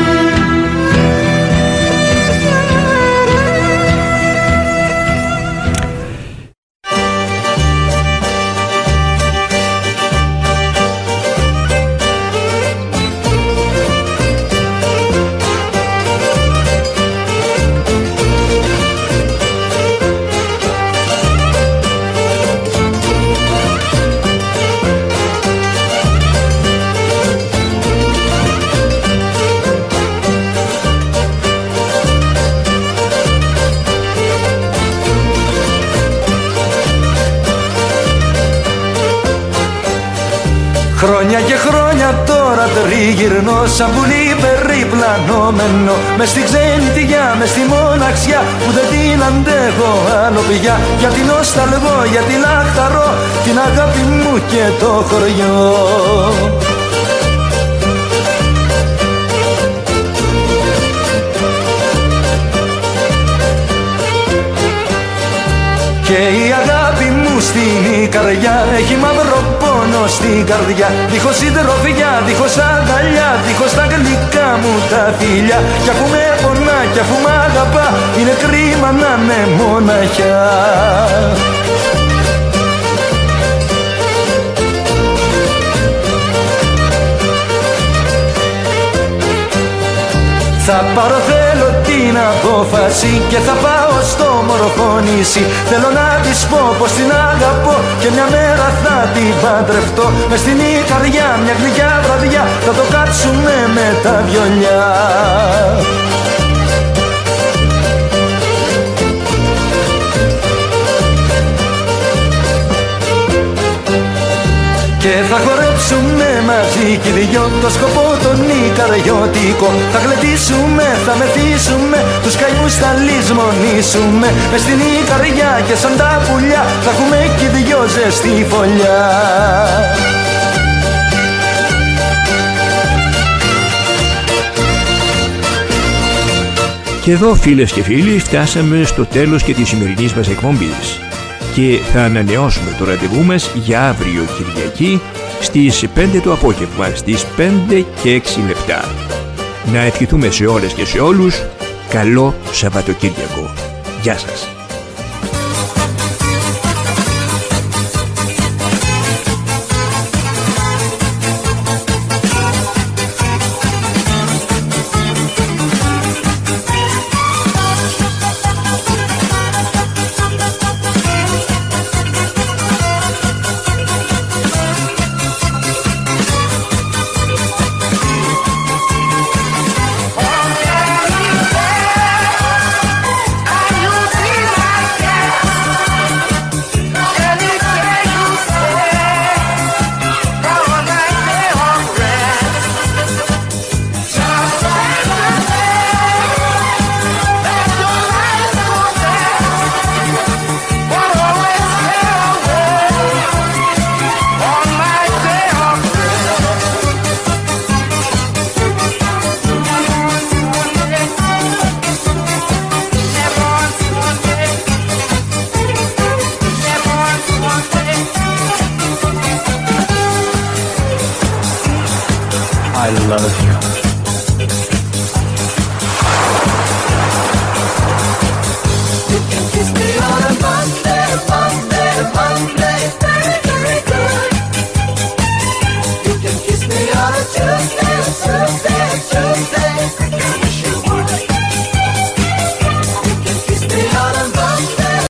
Χρόνια και χρόνια τώρα τριγυρνώ σαν πουλί περιπλανόμενο μες στη ξενιτιά, μες στη μοναξιά που δεν την αντέχω άλλο πια. Γιατί νοσταλγώ, γιατί λαχταρώ την αγάπη μου και το χωριό. Και η αγάπη μου στην καρδιά έχει μαύρο πόνο στην καρδιά. Δίχως συντροφιά, δίχως αγκαλιά, δίχως τα γλυκά μου τα φιλιά. Κι αφού με πονά, κι αφού μ' αγαπά, είναι κρίμα να είναι μοναχιά. Θα πάρω, θέλω την απόφαση και θα πάω στο μορφό νησί. Θέλω να της πω πως την αγαπώ και μια μέρα θα την παντρευτώ. Μες στην καρδιά μια γλυκιά βραδιά θα το κάτσουμε με τα βιολιά. Και θα χορέψουμε μαζί κι οι δυο το σκοπό τον ικαριωτικό. Θα γλεντήσουμε, θα μεθύσουμε, τους καημούς θα λησμονήσουμε. Μες στην καρδιά και σαν τα πουλιά θα έχουμε κι οι δυο ζεστή φωλιά. Και εδώ, φίλες και φίλοι, φτάσαμε στο τέλος και της σημερινής μας εκπομπής. Και θα ανανεώσουμε το ραντεβού μας για αύριο Κυριακή στις 5 το απόγευμα, στις 5 και 6 λεπτά. Να ευχηθούμε σε όλες και σε όλους καλό Σαββατοκύριακο. Γεια σας. I love you. You can kiss me on a Monday, Monday, Monday.